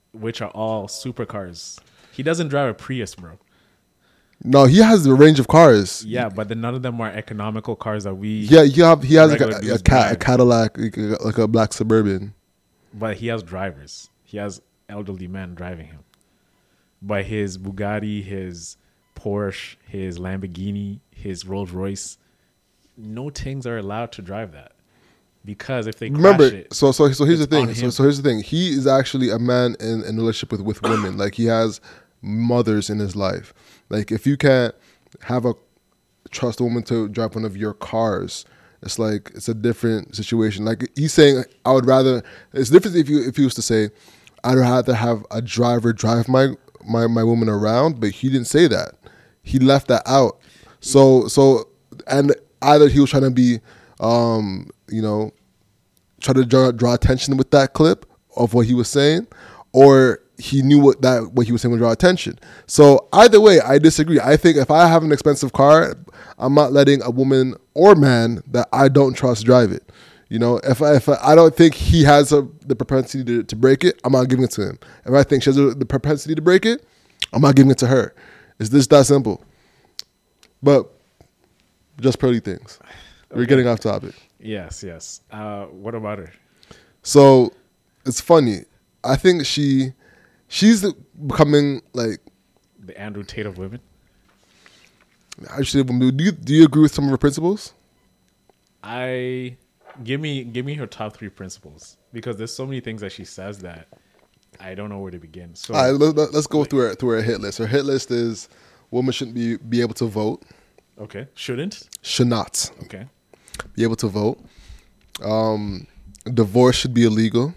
which are all supercars. He doesn't drive a Prius, bro. No, he has a range of cars. Yeah, but then none of them are economical cars that we. Yeah, you have he has like regular a, a, dudes cat, a drive. Cadillac, like a, like a black Suburban. But he has drivers. He has elderly men driving him. But his Bugatti, his Porsche, his Lamborghini, his Rolls Royce, no things are allowed to drive that. Because if they crash Remember, it, so so so here's the it's on thing. So, him. so here's the thing. He is actually a man in, in a relationship with, with women. Like he has mothers in his life. Like if you can't have a trust a woman to drive one of your cars, it's like it's a different situation. Like he's saying, I would rather. It's different if you if he was to say, I'd rather have a driver drive my my my woman around, but he didn't say that. He left that out. So so and either he was trying to be, um, you know, try to draw, draw attention with that clip of what he was saying, or he knew what that what he was saying would draw attention. So either way, I disagree. I think if I have an expensive car, I'm not letting a woman or man that I don't trust drive it. You know, if I, if I, I don't think he has a, the propensity to, to break it, I'm not giving it to him. If I think she has a, the propensity to break it, I'm not giving it to her. It's just that simple. But just pretty things. We're getting off topic. yes, yes. Uh, what about her? So it's funny. I think she she's becoming like The Andrew Tate of women? actually. Do you do you agree with some of her principles? I give me give me her top three principles, because there's so many things that she says that I don't know where to begin. So All right, let, let- let's go through her through her hit list. Her hit list is women shouldn't be be able to vote. okay, shouldn't Should not okay, be able to vote. Um, divorce should be illegal.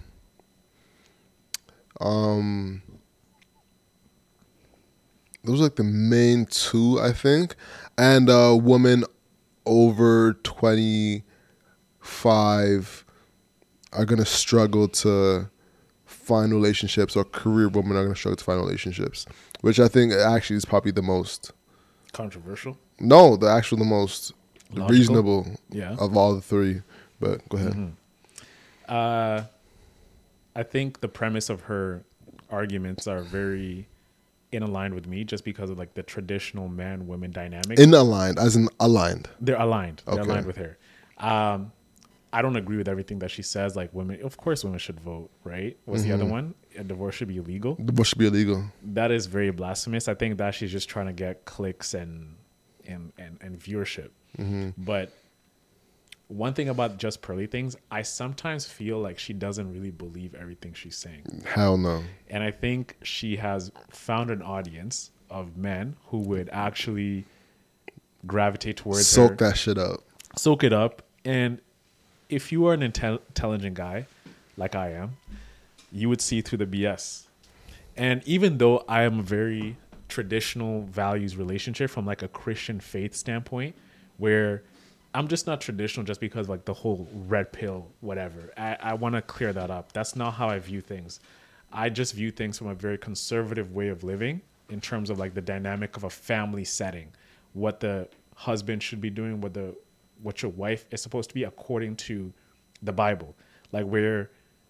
Um, those are like the main two, I think. And uh, women over twenty-five are gonna struggle to find relationships, or career women are gonna struggle to find relationships, which I think actually is probably the most. controversial. No, the actual the most Logical? reasonable Yeah. of all the three. But go ahead. Uh, I think the premise of her arguments are very in aligned with me, just because of like the traditional man women dynamic. In aligned, as in aligned. They're aligned. They're Okay. aligned with her. Um, I don't agree with everything that she says. Like women, of course, women should vote. Right? What's the other one? A divorce should be illegal. Divorce should be illegal. That is very blasphemous. I think that she's just trying to get clicks and and and, and viewership. But one thing about Just Pearly Things, I sometimes feel like she doesn't really believe everything she's saying. Hell no. And I think she has found an audience of men who would actually gravitate towards Soak her, that shit up. soak it up. And if you are an intel- intelligent guy, like I am, you would see through the B S. And even though I am a very traditional values relationship from like a Christian faith standpoint, where I'm just not traditional just because like the whole red pill, whatever. I, I want to clear that up. That's not how I view things. I just view things from a very conservative way of living in terms of like the dynamic of a family setting, what the husband should be doing, what the what your wife is supposed to be according to the Bible. Like where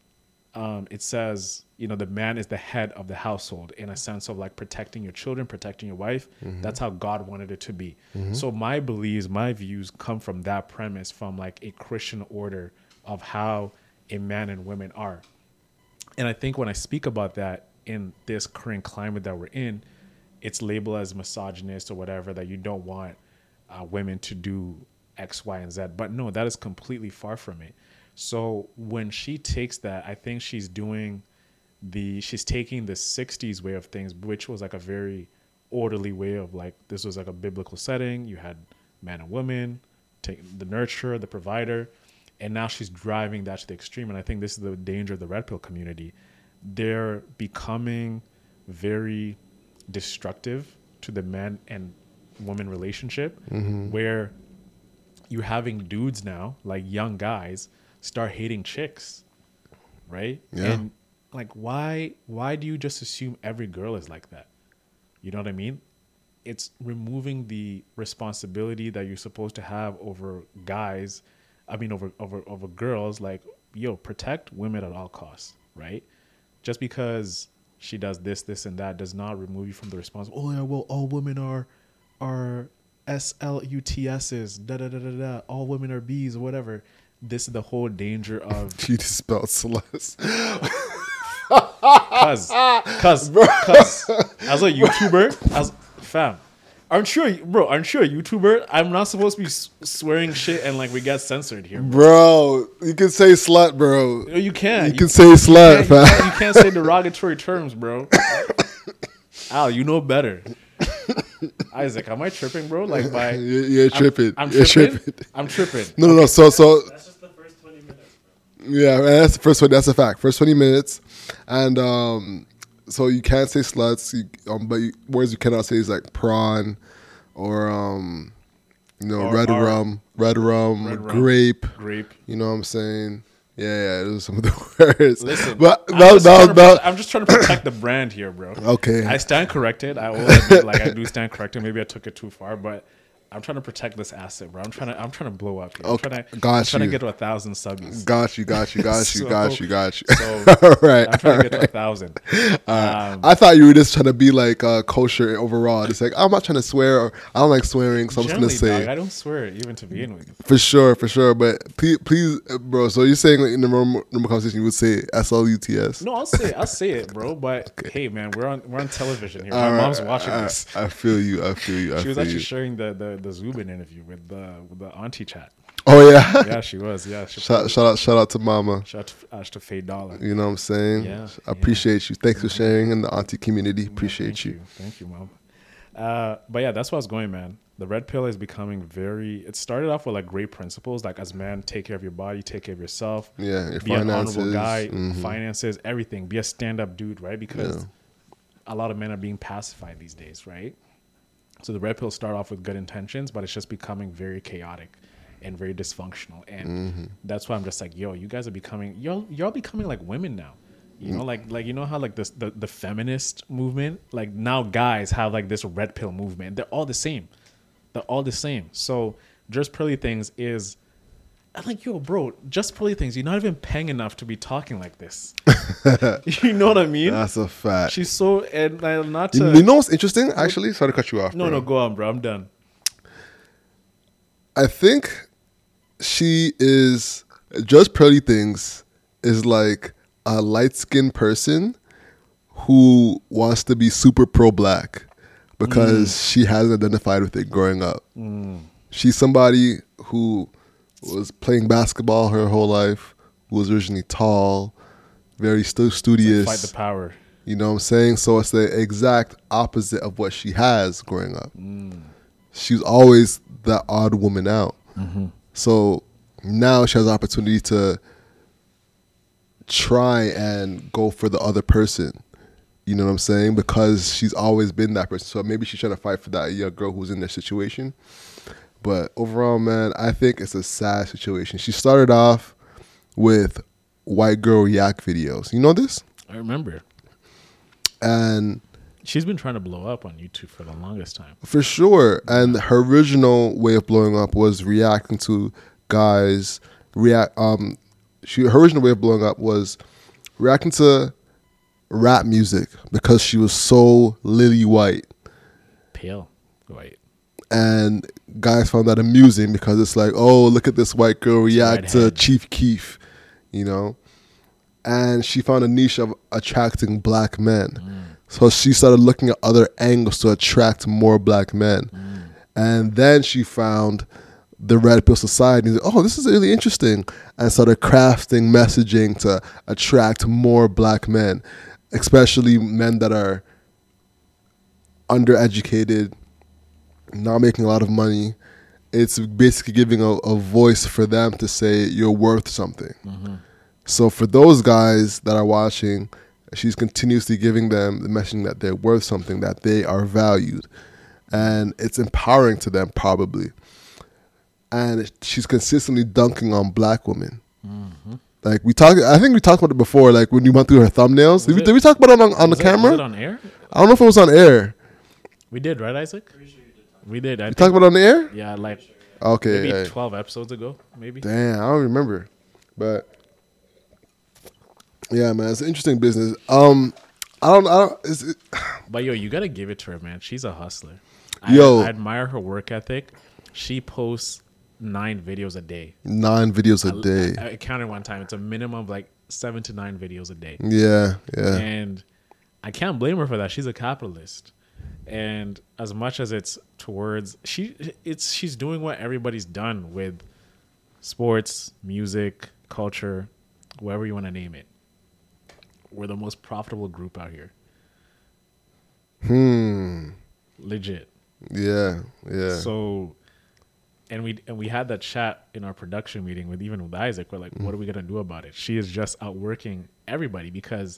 um, it says, you know, the man is the head of the household in a sense of like protecting your children, protecting your wife. That's how God wanted it to be. So my beliefs, my views come from that premise, from like a Christian order of how a man and women are. And I think when I speak about that in this current climate that we're in, it's labeled as misogynist or whatever, that you don't want uh, women to do X, Y, and Z. But no, that is completely far from it. So when she takes that, I think she's doing the, she's taking the sixties way of things, which was like a very orderly way of like, this was like a biblical setting. You had man and woman, take the nurturer, the provider. And now she's driving that to the extreme. And I think this is the danger of the red pill community. They're becoming very destructive to the man and woman relationship, where you're having dudes now, like young guys, start hating chicks, right? Yeah. And like, why, why do you just assume every girl is like that? You know what I mean? It's removing the responsibility that you're supposed to have over guys. I mean, over, over, over girls, like, yo, protect women at all costs, right? Just because she does this, this, and that, does not remove you from the response. Oh yeah, well, all women are are S L U T S's. Da da da da da. All women are B's or whatever. This is the whole danger of She just spelled sluts. cuz cuz cuz as a YouTuber, as fam. Aren't you, a, bro? Aren't you a YouTuber? I'm not supposed to be s- swearing shit and like we get censored here, bro. Bro, you can say slut, bro. No, you can't. You can say slut, can't, you, fam. can't, you can't say derogatory terms, bro. Al, you know better. Isaac, am I tripping, bro? Like by You're, you're tripping. I'm, I'm You're tripping. tripping. I'm tripping. No, no, no. So, so That's just the first twenty minutes, bro. yeah, man, that's the first one. That's a fact. First twenty minutes, and um, so you can't say sluts, you, um, but you, words you cannot say is like prawn, or um, you know, Or- red or- rum, red rum, Red rum. grape. Grape. You know what I'm saying? Yeah, yeah. Those are some of the words. Listen, but I'm, no, just no, trying to no. prote- I'm just trying to protect the brand here, bro. Okay. I stand corrected. I will admit, like I do stand corrected. Maybe I took it too far, but I'm trying to protect this asset, bro. I'm trying to. I'm trying to blow up here. I'm Okay, trying to. got I'm trying to you. get to a thousand subbies. Got you, got you, got you, So- got you, got you. so all right, I'm trying all to get to a right. thousand. Alright. Um, I thought you were just trying to be like uh, kosher overall. Just like I'm not trying to swear, or I don't like swearing, so I'm just gonna generally, say dog, I don't swear even to begin with. for sure, for sure. But please, please, uh, bro. So you're saying like, in the normal, normal conversation you would say S L U T S? No, I'll say I'll say it, bro. But hey, man, we're on we're on television here. My All right, mom's watching I, this. I feel you. I feel you. I She was feel actually you. sharing the the the Zubin interview with the with the auntie chat. Oh yeah. Yeah, she was. Yeah, she shout, shout out, shout out to Mama. shout out to, uh, to Faye Dollar. You know what I'm saying? Yeah, I appreciate you. Thanks for sharing in the auntie community. Appreciate Thank you. Thank you, mom. Uh, but yeah, that's where I was going, man. The red pill is becoming very. It started off with like great principles, like as man, take care of your body, take care of yourself. Yeah, your be finances. an honorable guy, mhm. finances, everything. Be a stand-up dude, right? Because Yeah. a lot of men are being pacified these days, right? So the red pill start off with good intentions, but it's just becoming very chaotic and very dysfunctional. And Mm-hmm. that's why I'm just like, yo, you guys are becoming, y'all, y'all becoming like women now. You Mm. know, like like you know how like this the, the feminist movement, like now guys have like this red pill movement. They're all the same. They're all the same. So just Pearly Things is, I'm like, yo, bro, just Pearly Things. You're not even paying enough to be talking like this. You know what I mean? That's a fact. She's so and uh, not to. You, you know what's interesting? Actually, sorry to cut you off. no, bro. no, go on, bro. I'm done. I think she is Judge Pearly Things is like a light skinned person who wants to be super pro black because Mm. she hasn't identified with it growing up. She's somebody who was playing basketball her whole life, who was originally tall, very stu- studious. Fight the power. You know what I'm saying? So it's the exact opposite of what she has growing up. She's always that odd woman out. So now she has the opportunity to try and go for the other person. You know what I'm saying? Because she's always been that person. So maybe she's trying to fight for that young girl who's in their situation. But overall, man, I think it's a sad situation. She started off with white girl yak videos. You know this? I remember. And She's been trying to blow up on YouTube for the longest time. for sure. And her original way of blowing up was reacting to guys react. Um, she her original way of blowing up was reacting to rap music because she was so lily white, Pale. White. and guys found that amusing because it's like, oh, look at this white girl react to redhead. Chief Keef, you know. And she found a niche of attracting black men. So she started looking at other angles to attract more black men. And then she found the Red Pill Society. And said, oh, this is really interesting. And started crafting messaging to attract more black men, especially men that are undereducated, not making a lot of money. It's basically giving a, a voice for them to say you're worth something. So for those guys that are watching, she's continuously giving them the messaging that they're worth something, that they are valued. And it's empowering to them probably. And she's consistently dunking on black women. Like we talked, I think we talked about it before, like when you went through her thumbnails. Did we, it- did we talk about it on, on the Was it- camera? Was it on air? I don't know if it was on air. We did, right, Isaac? We did. I You think, talked about it on the air? yeah, like Okay. maybe yeah. twelve episodes ago, maybe. Damn, I don't remember. But yeah, man, it's an interesting business. Um, I don't. I don't. It's, it, But yo, you gotta give it to her, man. She's a hustler. Yo. I, I admire her work ethic. She posts nine videos a day. nine videos a day. I, I counted one time. It's a minimum of like seven to nine videos a day. Yeah, yeah. And I can't blame her for that. She's a capitalist. And as much as it's towards she it's she's doing what everybody's done with sports, music, culture, whatever you want to name it. We're the most profitable group out here. Hmm. Legit. Yeah, yeah. So and we and we had that chat in our production meeting with even with Isaac. We're like, what are we gonna do about it? She is just outworking everybody because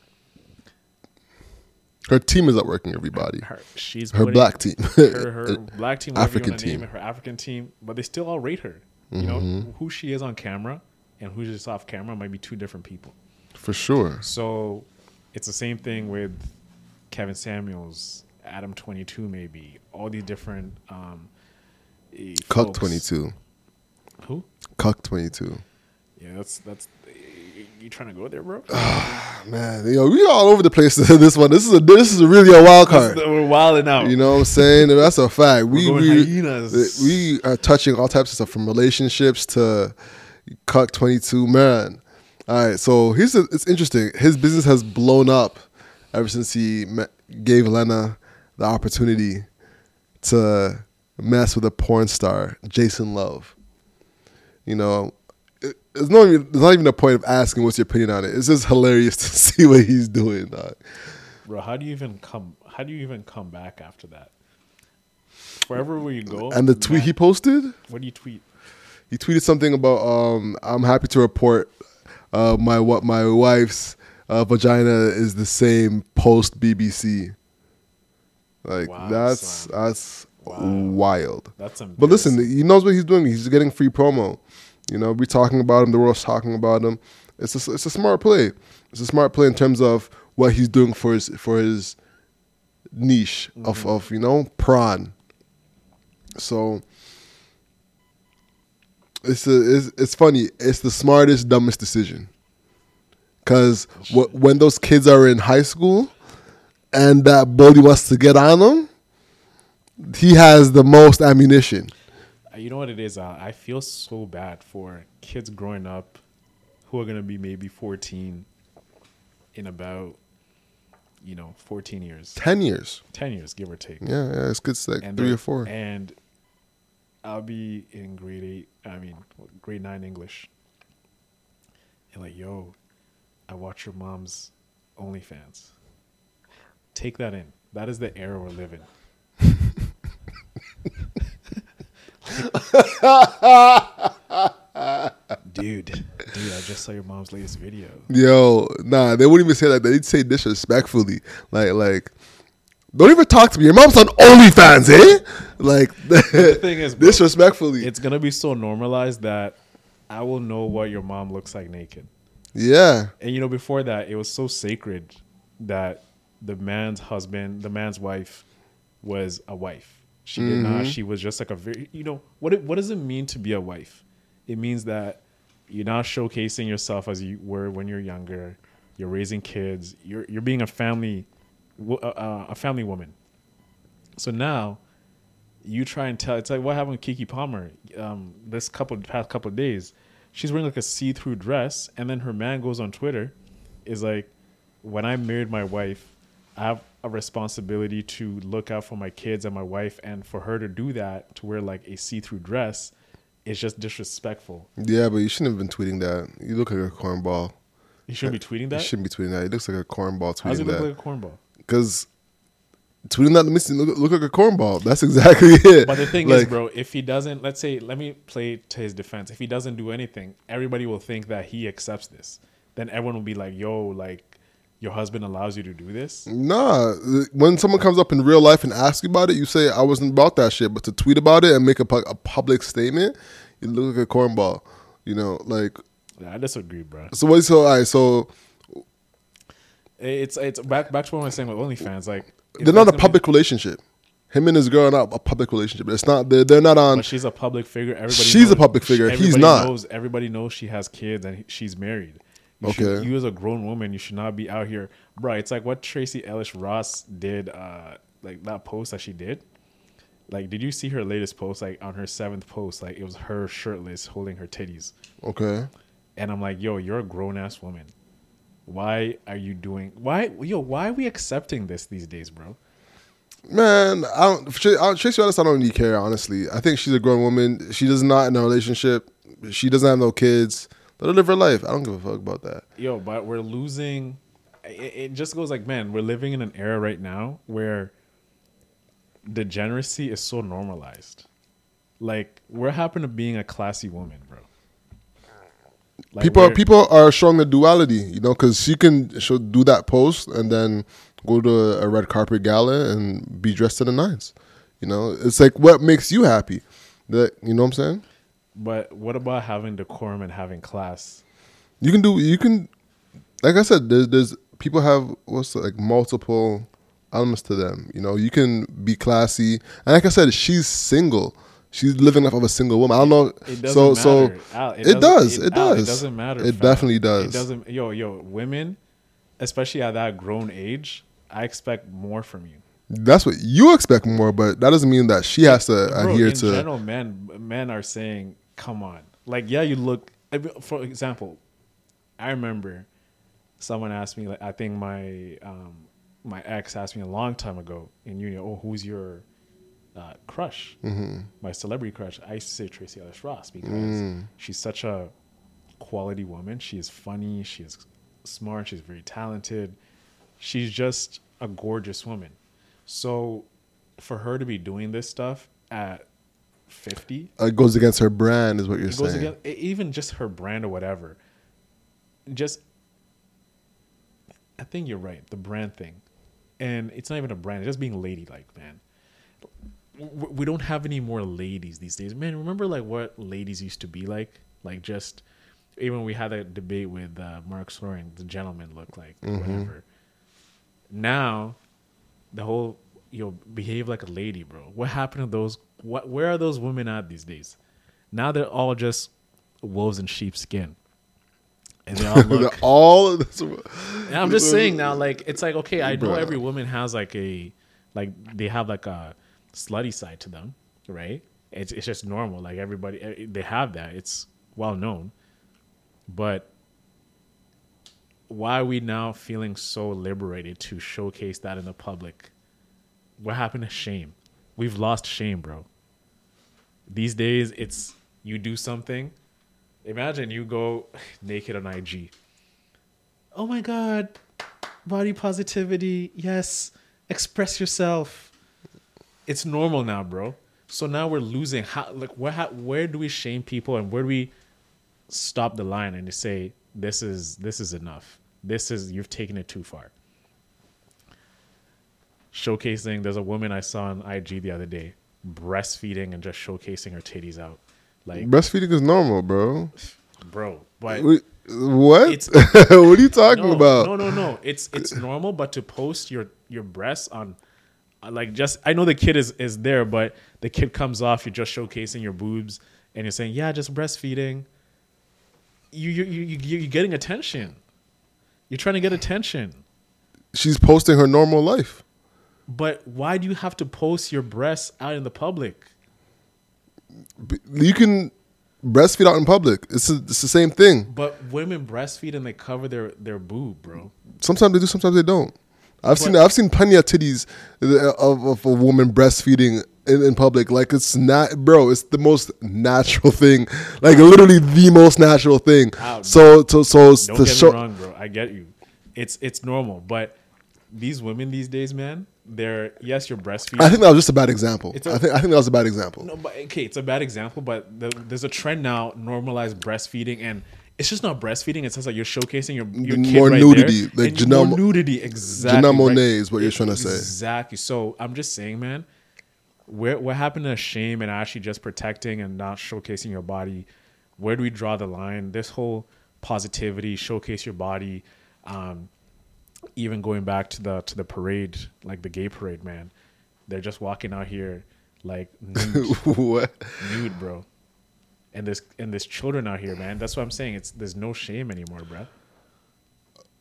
her team is outworking everybody. her she's Her putting- black team. her, her black team, whatever African you want to name team. it, her African team, but they still all rate her. You know, who she is on camera and who's just off camera might be two different people. For sure. So it's the same thing with Kevin Samuels, Adam twenty-two, maybe all these different. Um, eh, Cuck folks. twenty-two. Who? Cuck twenty-two. Yeah, that's that's. You trying to go there, bro? Man, yo, we all over the place. This one, this is a this is really a wild card. We're wilding out. You know what I'm saying? That's a fact. We going we, hyenas. we are touching all types of stuff from relationships to Cuck twenty-two. Man, all right. So here's a, it's interesting. His business has blown up ever since he met, gave Lena the opportunity to mess with a porn star, Jason Love. You know, it, it's not even, there's not even a point of asking what's your opinion on it. It's just hilarious to see what he's doing, dog. Bro, how do you even come? How do you even come back after that? Wherever where you go. And the tweet man, he posted, What do you tweet? he tweeted something about, um, I'm happy to report uh, my what my wife's uh, vagina is the same post B B C. Like Wow, that's son. that's Wow. wild. That's But listen, embarrassing. he knows what he's doing. He's getting free promo. You know, we're talking about him. The world's talking about him. It's a, it's a smart play. It's a smart play in terms of what he's doing for his for his niche Mm-hmm. of of you know prawn. So it's a, it's it's funny. It's the smartest, dumbest decision. Because wh- when those kids are in high school and that bully wants to get on them, he has the most ammunition. You know what it is? Uh, I feel so bad for kids growing up who are going to be maybe fourteen in about, you know, fourteen years, Ten years. ten years, give or take. Yeah, yeah, it's good. It's like And three they're- or four. And I'll be in grade eight, I mean, grade nine English. And like, yo, I watch your mom's OnlyFans. Take that in. That is the era we're living. dude, dude, I just saw your mom's latest video. Yo, nah, they wouldn't even say that. They'd say disrespectfully, like, like, don't even talk to me. Your mom's on OnlyFans, eh? Like, The thing is, bro, disrespectfully. it's gonna be so normalized that I will know what your mom looks like naked. Yeah, And you know, before that, it was so sacred that the man's husband, the man's wife, was a wife. She did not. She was just like a very, you know, what it, what does it mean to be a wife? It means that you're not showcasing yourself as you were when you're younger. You're raising kids. You're you're being a family, wo- uh, uh, a family woman. So now, you try and tell. It's like what happened with Keke Palmer. Um, this couple past couple of days, she's wearing like a see-through dress, and then her man goes on Twitter, is like, when I married my wife, I have a responsibility to look out for my kids and my wife, and for her to do that, to wear like a see-through dress, is just disrespectful. yeah, but you shouldn't have been tweeting that. You look like a cornball. You shouldn't be tweeting You that. shouldn't be tweeting that. He looks like a cornball How does it tweeting look that. like a cornball? Because tweeting that makes him look, look like a cornball. That's exactly it. But the thing is, Like, bro, if he doesn't, let's say, let me play to his defense. If he doesn't do anything, everybody will think that he accepts this. Then everyone will be like, yo, like, your husband allows you to do this? Nah, when someone comes up in real life and asks you about it, you say, I wasn't about that shit. But to tweet about it and make a, pu- a public statement, you look like a cornball. You know, like, Yeah, I disagree, bro. so what, so, all right, so It's it's back back to what I was saying with OnlyFans. Like, if they're not that's a gonna public relationship. Him and his girl are not a public relationship. It's not, they're, they're not be, on, but she's a public figure. Everybody She's knows, a public figure. He's everybody not. Knows, everybody knows she has kids and she's married. You Okay. should, you as a grown woman, you should not be out here, bro. It's like what Tracy Ellis Ross did, uh, like that post that she did. Like, did you see her latest post? Like on her seventh post, like it was her shirtless holding her titties. Okay. And I'm like, yo, you're a grown ass woman. Why are you doing? Why, yo, why are we accepting this these days, bro? Man, I don't. Tr- I- Tracy Ellis, I don't really care. Honestly, I think she's a grown woman. She does not in a relationship. She doesn't have no kids. Let her live her life. I don't give a fuck about that. Yo, but we're losing. It, it just goes like, man, we're living in an era right now where degeneracy is so normalized. Like, what happened to being a classy woman, bro? Like, people we're- people are showing the duality, you know, because she can she'll do that post and then go to a red carpet gala and be dressed to the nines. You know, it's like what makes you happy. That you know what I'm saying? But what about having decorum and having class? You can do you can, like I said, there's there's people have what's the, like multiple elements to them. You know, you can be classy, and like I said, she's single. She's living life of a single woman. I don't know. It doesn't so matter. so Al, it, does. It, Al, does. It doesn't matter. It fam. definitely does. It doesn't. Yo, yo, women, especially at that grown age, I expect more from you. That's what you expect more, but that doesn't mean that she has to Bro, adhere in to. general, men men are saying, "Come on." Like, yeah, you look. For example, I remember someone asked me. Like, I think my um, my ex asked me a long time ago in uni. Oh, who's your uh, crush? Mm-hmm. My celebrity crush. I used to say Tracy Ellis Ross because Mm. she's such a quality woman. She is funny. She is smart. She's very talented. She's just a gorgeous woman. So for her to be doing this stuff at fifty, It goes against her brand, is what you're it goes saying. against even just her brand or whatever. Just, I think you're right. The brand thing, and it's not even a brand. It's just being ladylike, man. W- We don't have any more ladies these days, man. Remember like what ladies used to be like? Like just even when we had that debate with uh, Mark Soren, the gentleman look like whatever. Now, the whole you know behave like a lady, bro. What happened to those? What? Where are those women at these days? Now they're all just wolves in sheep's skin, and they all They're look. all of this. And I'm just saying now, like it's like okay, I know Bruh. every woman has like a like they have like a slutty side to them, right? It's it's just normal. Like everybody, eh, they have that. It's well known, but why are we now feeling so liberated to showcase that in the public? What happened to shame? We've lost shame, bro. These days, it's you do something. Imagine you go naked on I G. Oh my God, body positivity. Yes, express yourself. It's normal now, bro. So now we're losing. How like where how, where do we shame people and where do we stop the line and say this is this is enough. This is you've taken it too far. Showcasing. There's a woman I saw on I G the other day, breastfeeding and just showcasing her titties out, like Breastfeeding is normal, bro. bro. But Wait, what? It's- what are you talking no, about? no, no, no. It's it's normal, but to post your your breasts on, uh, like just I know the kid is is there, but the kid comes off. You're just showcasing your boobs, and you're saying, yeah, just breastfeeding. You you you you you're getting attention. You're trying to get attention. She's posting her normal life. But why do you have to post your breasts out in the public? B- You can breastfeed out in public. It's a, it's the same thing. But women breastfeed and they cover their, their boob, bro. Sometimes they do, sometimes they don't. I've But- seen I've seen plenty of titties of, of a woman breastfeeding in, in public. Like it's not, bro. It's the most natural thing. Like literally the most natural thing. Out, So so so Don't to get show. me wrong, bro. I get you. It's it's normal. But these women these days, man, they're yes, you're breastfeeding. I think that was just a bad example. It's a- I think I think that was a bad example. No, but okay, it's a bad example, but the, there's a trend now normalize breastfeeding, and it's just not breastfeeding. It's just like you're showcasing your, your kid More right nudity, there, like and more Janelle- nudity, exactly. Janelle right? Monáe is what you're trying to say. Exactly. So I'm just saying, man, where what happened to shame and actually just protecting and not showcasing your body? Where do we draw the line? This whole positivity, showcase your body. Um, even going back to the to the parade, like the gay parade, man, they're just walking out here like nude, What? nude, bro. And there's and there's children out here, man. That's what I'm saying. It's there's no shame anymore, bro.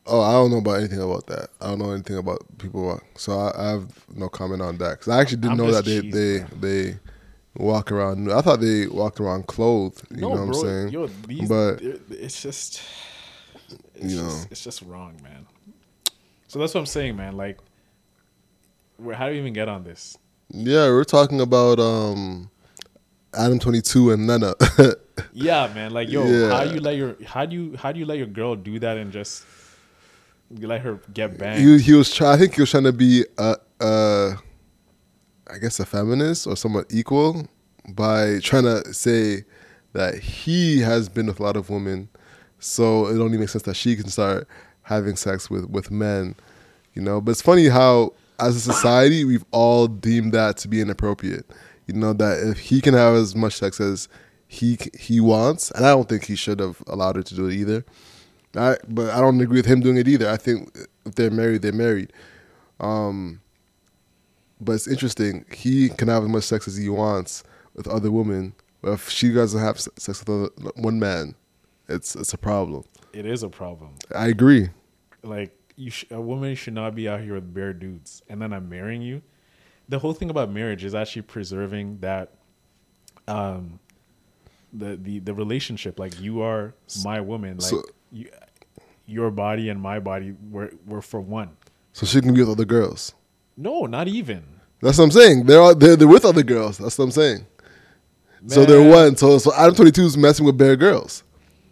Oh, I don't know about anything about that. I don't know anything about people walk. So I, I have no comment on that. Because I actually didn't I'm know just that they, cheese, they, bro. they walk around. I thought they walked around clothed. You no, know what bro, I'm saying? yo, these, But- they're- it's just, it's You just, know. it's just wrong, man. So that's what I'm saying, man. Like, where, how do we even get on this? Yeah, we're talking about um, Adam twenty-two and Lena. Yeah, man. Like, yo, Yeah. how you let your, how do you, how do you let your girl do that and just you let her get banged? he, he was trying. I think he was trying to be a, a, I guess a feminist or somewhat equal by trying to say that he has been with a lot of women, so it only makes sense that she can start having sex with with men, you know. But it's funny how, as a society, we've all deemed that to be inappropriate. You know, that if he can have as much sex as he he wants, and I don't think he should have allowed her to do it either. I, but I don't agree with him doing it either. I think if they're married, they're married. Um, but it's interesting. He can have as much sex as he wants with other women. But if she doesn't have se- sex with other, one man, it's it's a problem. It is a problem. I agree. Like, you sh- a woman should not be out here with bare dudes, and then I'm marrying you. The whole thing about marriage is actually preserving that, um, the the the relationship. Like, you are my woman. Like, So- you, your body and my body were were for one. So she can be with other girls. No, not even. That's what I'm saying. They're all, they're, they're with other girls. That's what I'm saying. So they're Man. one. So so Adam twenty-two is messing with bare girls.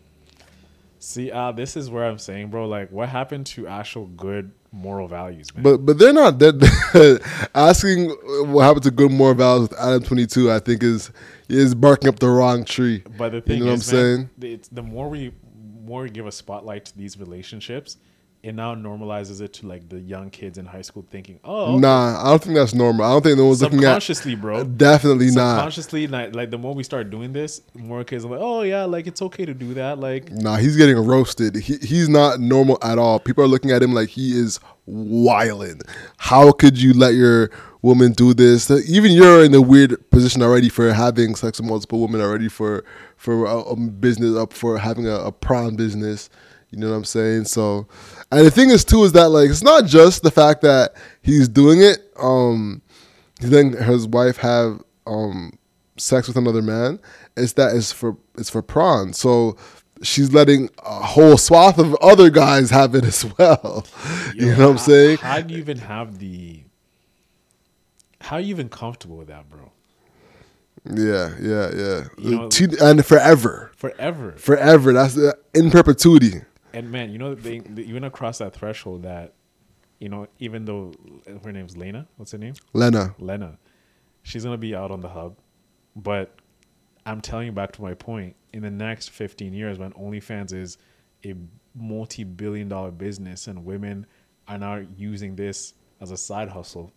See, uh, this is where I'm saying, bro. Like, what happened to actual good moral values, man? But but they're not. They're, asking what happened to good moral values with Adam twenty-two, I think is is barking up the wrong tree. But the thing you know is, what I'm man, saying? it's the more we more we give a spotlight to these relationships, it now normalizes it to like the young kids in high school thinking, oh, Nah, I don't think that's normal. I don't think no one's looking at. subconsciously, bro. Definitely not. Subconsciously, like, like the more we start doing this, more kids are like, oh yeah, like it's okay to do that. Like, Nah, he's getting roasted. He he's not normal at all. People are looking at him like he is wilding. How could you let your woman do this? Even you're in a weird position already for having sex with multiple women already for for a, a business up for having a, a prawn business. You know what I'm saying? So, and the thing is too is that like it's not just the fact that he's doing it. Um, then his wife have um sex with another man. It's that it's for it's for prawn. So she's letting a whole swath of other guys have it as well. yo, you know what I'm how- saying? How do you even have the? How are you even comfortable with that, bro? Yeah, yeah, yeah. You know- T- and forever, Forever. forever. That's uh, in perpetuity. And man, you know, they, they you went across that threshold that, you know, even though her name's Lena, what's her name? Lena. Lena, she's gonna be out on the hub, but I'm telling you, back to my point, in the next fifteen years, when OnlyFans is a multi-billion-dollar business and women are now using this as a side hustle,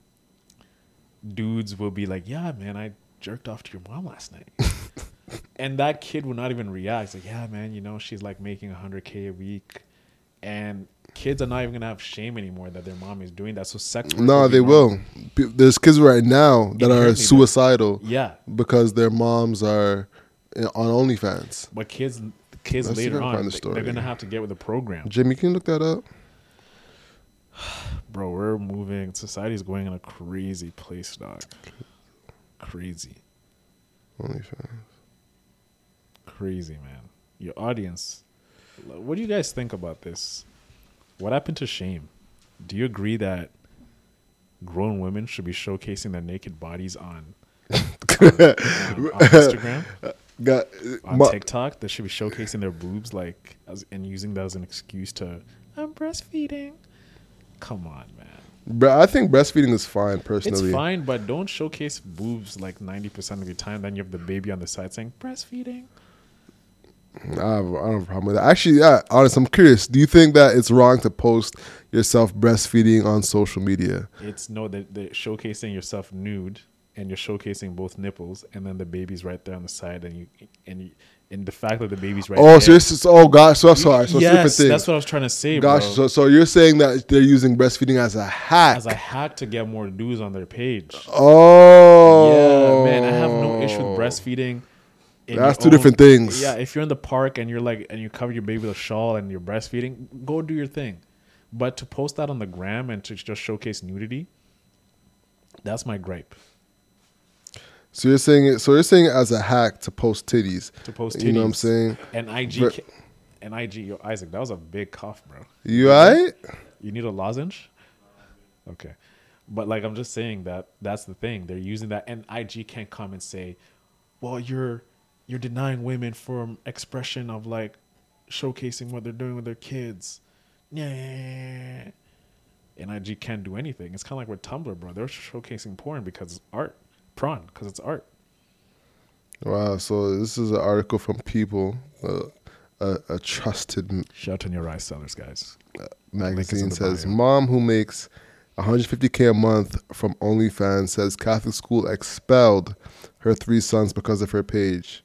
dudes will be like, "Yeah, man, I jerked off to your mom last night." And that kid will not even react. It's like, yeah, man, you know, she's like making one hundred K a week. And kids are not even going to have shame anymore that their mom is doing that. So sex work No, be they wrong. will. Pe- There's kids right now that are Inherently, suicidal Yeah. because their moms are uh, on OnlyFans. But kids kids Let's see if I later can on, find the they- story. they're going to have to get with the program. Jimmy, can you look that up? Bro, we're moving. Society's going in a crazy place, dog. Crazy. OnlyFans. Crazy, man. Your audience, what do you guys think about this? What happened to shame? Do you agree that grown women should be showcasing their naked bodies on, on, on Instagram, Got on my- TikTok? They should be showcasing their boobs, like, as, and using that as an excuse to, I'm breastfeeding. Come on, man. Bre- I think breastfeeding is fine personally. It's fine, but don't showcase boobs like ninety percent of your time. Then you have the baby on the side saying breastfeeding. I, have, I don't have a problem with that. Actually, yeah, honest, I'm curious. Do you think that it's wrong to post yourself breastfeeding on social media? It's no, that they're showcasing yourself nude, and you're showcasing both nipples, and then the baby's right there on the side, and you and you, and the fact that the baby's right. Oh, there, so it's just, oh gosh, so sorry, so it's different yes, thing. that's what I was trying to say, Gosh, bro. so so you're saying that they're using breastfeeding as a hack? As I had to get more dudes on their page. oh, Yeah, man, I have no issue with breastfeeding in That's your two different things. Yeah, if you're in the park and you're like, and you cover your baby with a shawl and you're breastfeeding, go do your thing. But to post that on the gram and to just showcase nudity, that's my gripe. So you're saying it. So you're saying it as a hack to post titties. To post titties. You know what I'm saying? And I G, Ver- and I G, yo, Isaac, that was a big cough, bro. You alright? You need a lozenge? Okay. But like I'm just saying that that's the thing. They're using that, and I G can't come and say, well, you're you're denying women from expression of like showcasing what they're doing with their kids. Yeah. And I G can't do anything. It's kind of like with Tumblr, bro. They're showcasing porn because it's art. Prawn, because it's art. Wow. So this is an article from People, uh, a, a trusted Shut on your rice sellers, guys. magazine the says bio. mom who makes one hundred fifty K a month from OnlyFans says Catholic school expelled her three sons because of her page.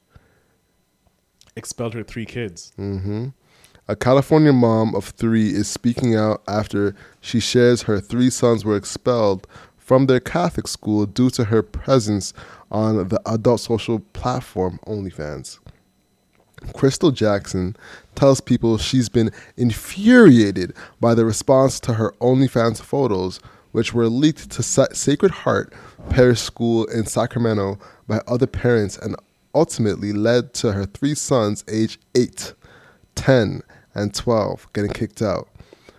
Expelled her three kids. hmm A California mom of three is speaking out after she shares her three sons were expelled from their Catholic school due to her presence on the adult social platform OnlyFans. Crystal Jackson tells People she's been infuriated by the response to her OnlyFans photos, which were leaked to Sa- Sacred Heart Parish School in Sacramento by other parents and ultimately led to her three sons, aged eight, ten, and twelve, getting kicked out.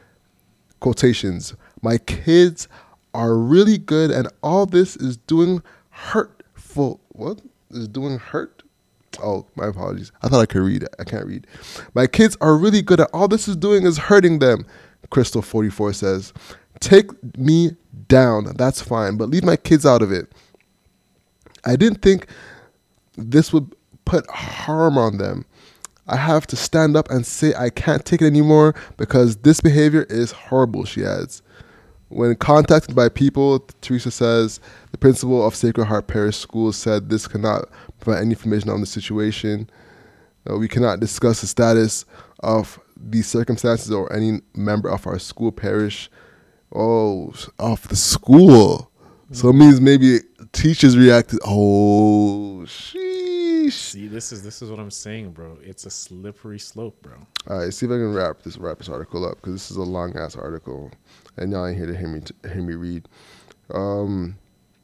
Quotations, "My kids are really good and all this is doing hurtful." What? Is doing hurt? Oh, my apologies. I thought I could read it. I can't read. "My kids are really good at all this is doing is hurting them," Crystal forty-four says. "Take me down. That's fine, but leave my kids out of it. I didn't think this would put harm on them. I have to stand up and say I can't take it anymore because this behavior is horrible," she adds. When contacted by People, Teresa says the principal of Sacred Heart Parish School said this cannot provide any information on the situation. Uh, we cannot discuss the status of these circumstances or any member of our school parish. Oh, of the school. So it means maybe teachers reacted. Oh, sheesh. See, this is this is what I'm saying, bro. It's a slippery slope, bro. All right, see if I can wrap this wrap this article up because this is a long ass article, and y'all ain't here to hear me t- hear me read. Um,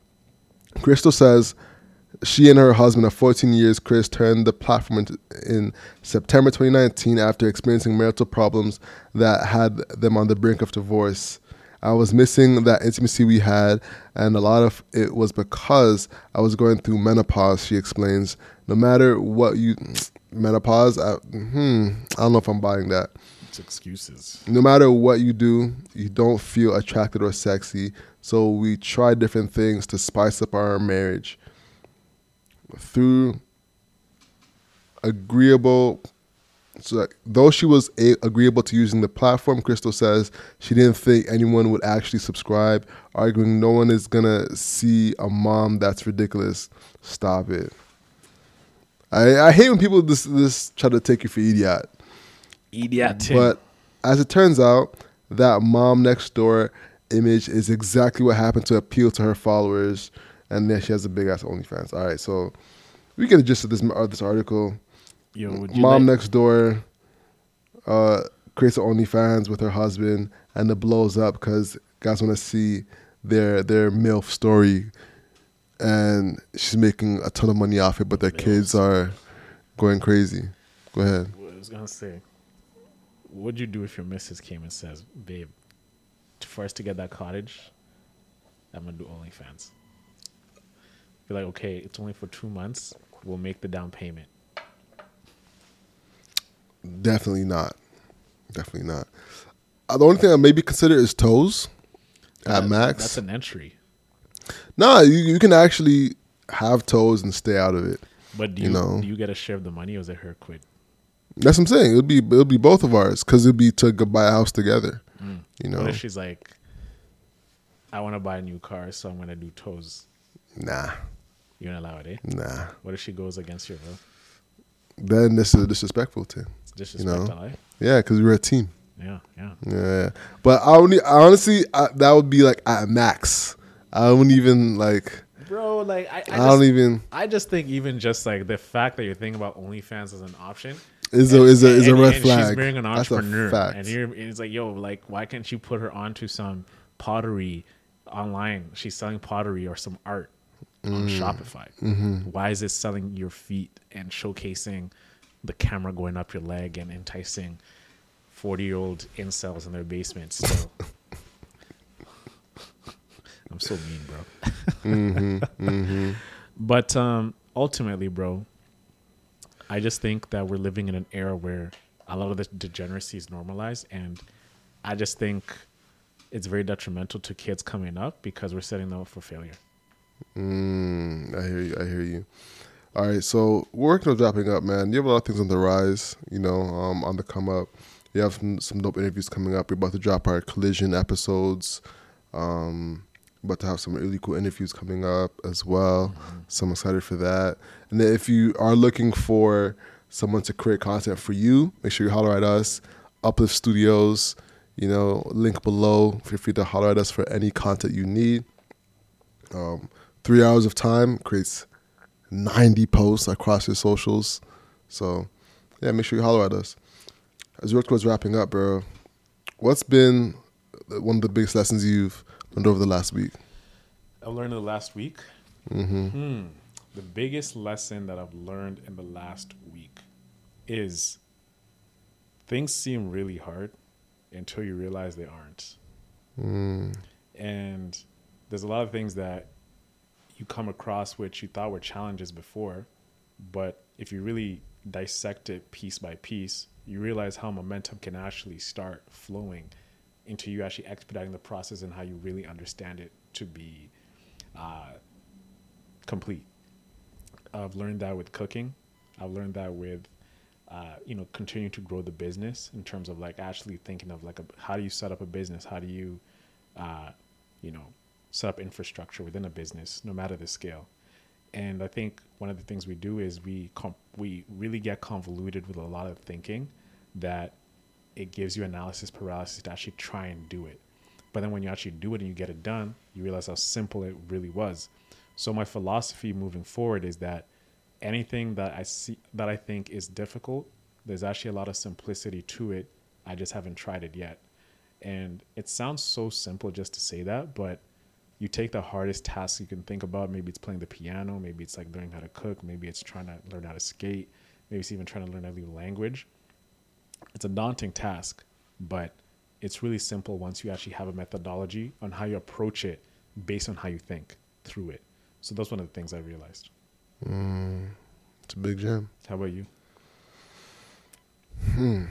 Crystal says she and her husband of fourteen years, Chris, turned the platform into, in September twenty nineteen after experiencing marital problems that had them on the brink of divorce. "I was missing that intimacy we had, and a lot of it was because I was going through menopause," she explains. "No matter what you... Menopause? I, hmm, I don't know if I'm buying that. It's excuses. No matter what you do, you don't feel attracted or sexy, so we try different things to spice up our marriage. Through agreeable... So like, though she was a- agreeable to using the platform, Crystal says she didn't think anyone would actually subscribe, arguing no one is going to see a mom. That's ridiculous. Stop it. I, I hate when people this, this try to take you for idiot. Idiot. But as it turns out, that mom next door image is exactly what happened to appeal to her followers. And then she has a big ass OnlyFans. All right, so we get the gist of this, uh, this article. Yo, would you Mom like- next door uh, creates an OnlyFans with her husband, and it blows up because guys want to see their their MILF story, and she's making a ton of money off it, but their kids are going crazy. Go ahead. I was gonna say, what'd you do if your missus came and says, "Babe, for us to get that cottage, I'm gonna do OnlyFans." Be like, okay, it's only for two months. We'll make the down payment. Definitely not. Definitely not. Uh, the only thing I maybe consider is toes at That- max. That's an entry. Nah, you, you can actually have toes and stay out of it. But do You you, know. do you get a share of the money, or is it her quid? That's what I'm saying. It'll be it'll be both of ours because it'll be to go buy a house together. You know, What if she's like, I want to buy a new car, so I'm gonna do toes. nah, You gonna allow it, eh? nah. What if she goes against your will? Then this is disrespectful too. It's disrespect know. to life. Yeah, because we're a team. Yeah, yeah. Yeah, but I only honestly I, that would be like at max. I wouldn't even like. bro. Like I, I, I, just, don't even. I just think even just like the fact that you're thinking about OnlyFans as an option Is a is a is a and, red and flag. She's marrying an That's a entrepreneur, fact. and you're and it's like, yo, like why can't you put her onto some pottery online? She's selling pottery or some art on Mm. Shopify. Mm-hmm. Why is it selling your feet and showcasing the camera going up your leg and enticing forty year old incels in their basement still? I'm so mean, bro. mm-hmm. Mm-hmm. But um, ultimately, bro, I just think that we're living in an era where a lot of the degeneracy is normalized, and I just think it's very detrimental to kids coming up because we're setting them up for failure. Mm, I hear you. I hear you. All right, so we're working on wrapping up, man. You have a lot of things on the rise, you know, um, on the come up. You have some, some dope interviews coming up. We're about to drop our collision episodes. Um, about to have some really cool interviews coming up as well. Mm-hmm. So I'm excited for that. And then if you are looking for someone to create content for you, make sure you holler at us. Uplift Studios, you know, link below. Feel free to holler at us for any content you need. Um, three hours of time creates ninety posts across your socials. So, yeah, make sure you holler at us. As we work towards wrapping up, bro, what's been one of the biggest lessons you've learned over the last week? I've learned in the last week? Mm-hmm. Hmm. The biggest lesson that I've learned in the last week is things seem really hard until you realize they aren't. Mm. And there's a lot of things that you come across which you thought were challenges before, but if you really dissect it piece by piece, you realize how momentum can actually start flowing into you actually expediting the process and how you really understand it to be uh, complete. I've learned that with cooking. I've learned that with, uh, you know, continuing to grow the business in terms of like actually thinking of like, a, how do you set up a business? How do you, uh, you know, set up infrastructure within a business, no matter the scale. And I think one of the things we do is we com- we really get convoluted with a lot of thinking that it gives you analysis paralysis to actually try and do it. But then when you actually do it and you get it done, you realize how simple it really was. So my philosophy moving forward is that anything that I see that I think is difficult, there's actually a lot of simplicity to it. I just haven't tried it yet. And it sounds so simple just to say that, but you take the hardest task you can think about. Maybe it's playing the piano. Maybe it's like learning how to cook. Maybe it's trying to learn how to skate. Maybe it's even trying to learn a new language. It's a daunting task, but it's really simple once you actually have a methodology on how you approach it based on how you think through it. So that's one of the things I realized. Mm, it's a big gem. How about you? Hmm.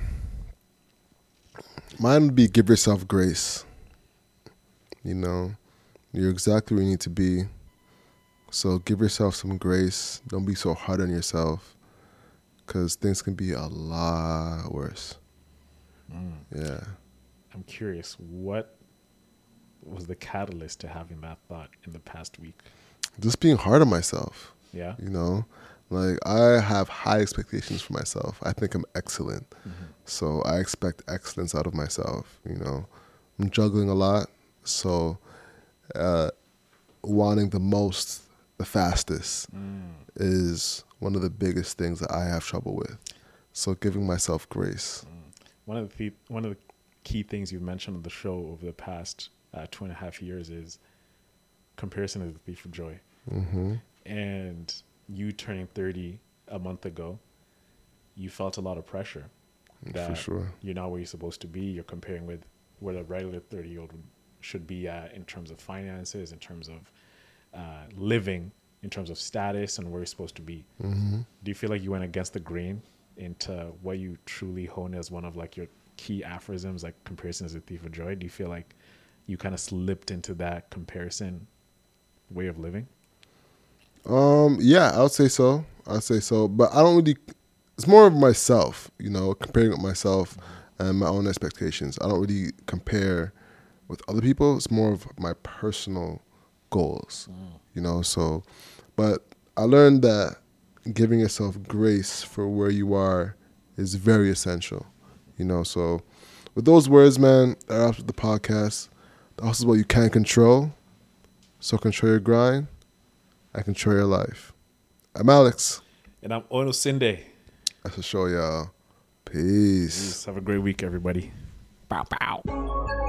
Mine would be give yourself grace. You know, you're exactly where you need to be. So give yourself some grace. Don't be so hard on yourself, because things can be a lot worse. Mm. Yeah. I'm curious, what was the catalyst to having that thought in the past week? Just being hard on myself. Yeah. You know, like I have high expectations for myself. I think I'm excellent. Mm-hmm. So I expect excellence out of myself. You know, I'm juggling a lot. So uh, wanting the most, the fastest Mm. is one of the biggest things that I have trouble with. So giving myself grace. Mm. One of the th- one of the key things you've mentioned on the show over the past uh, two and a half years is comparison is the thief of joy. Mm-hmm. And you turning thirty a month ago, you felt a lot of pressure that For sure. you're not where you're supposed to be. You're comparing with where the regular thirty-year-old should be at in terms of finances, in terms of uh, living, in terms of status, and where you're supposed to be. Mm-hmm. Do you feel like you went against the grain into what you truly hone as one of like your key aphorisms, like comparison is a thief of joy? Do you feel like you kind of slipped into that comparison way of living? Um, yeah, I would say so. I'd say so. But I don't really, it's more of myself, you know, comparing with myself and my own expectations. I don't really compare with other people. It's more of my personal goals, Mm. you know, so, but I learned that giving yourself grace for where you are is very essential, you know, so with those words, man, that wraps up the podcast. The house is what you can't control, so control your grind and control your life. I'm Alex. And I'm Ono Sinde. That's a show, y'all. Peace. Peace. Have a great week, everybody. Bow, bow.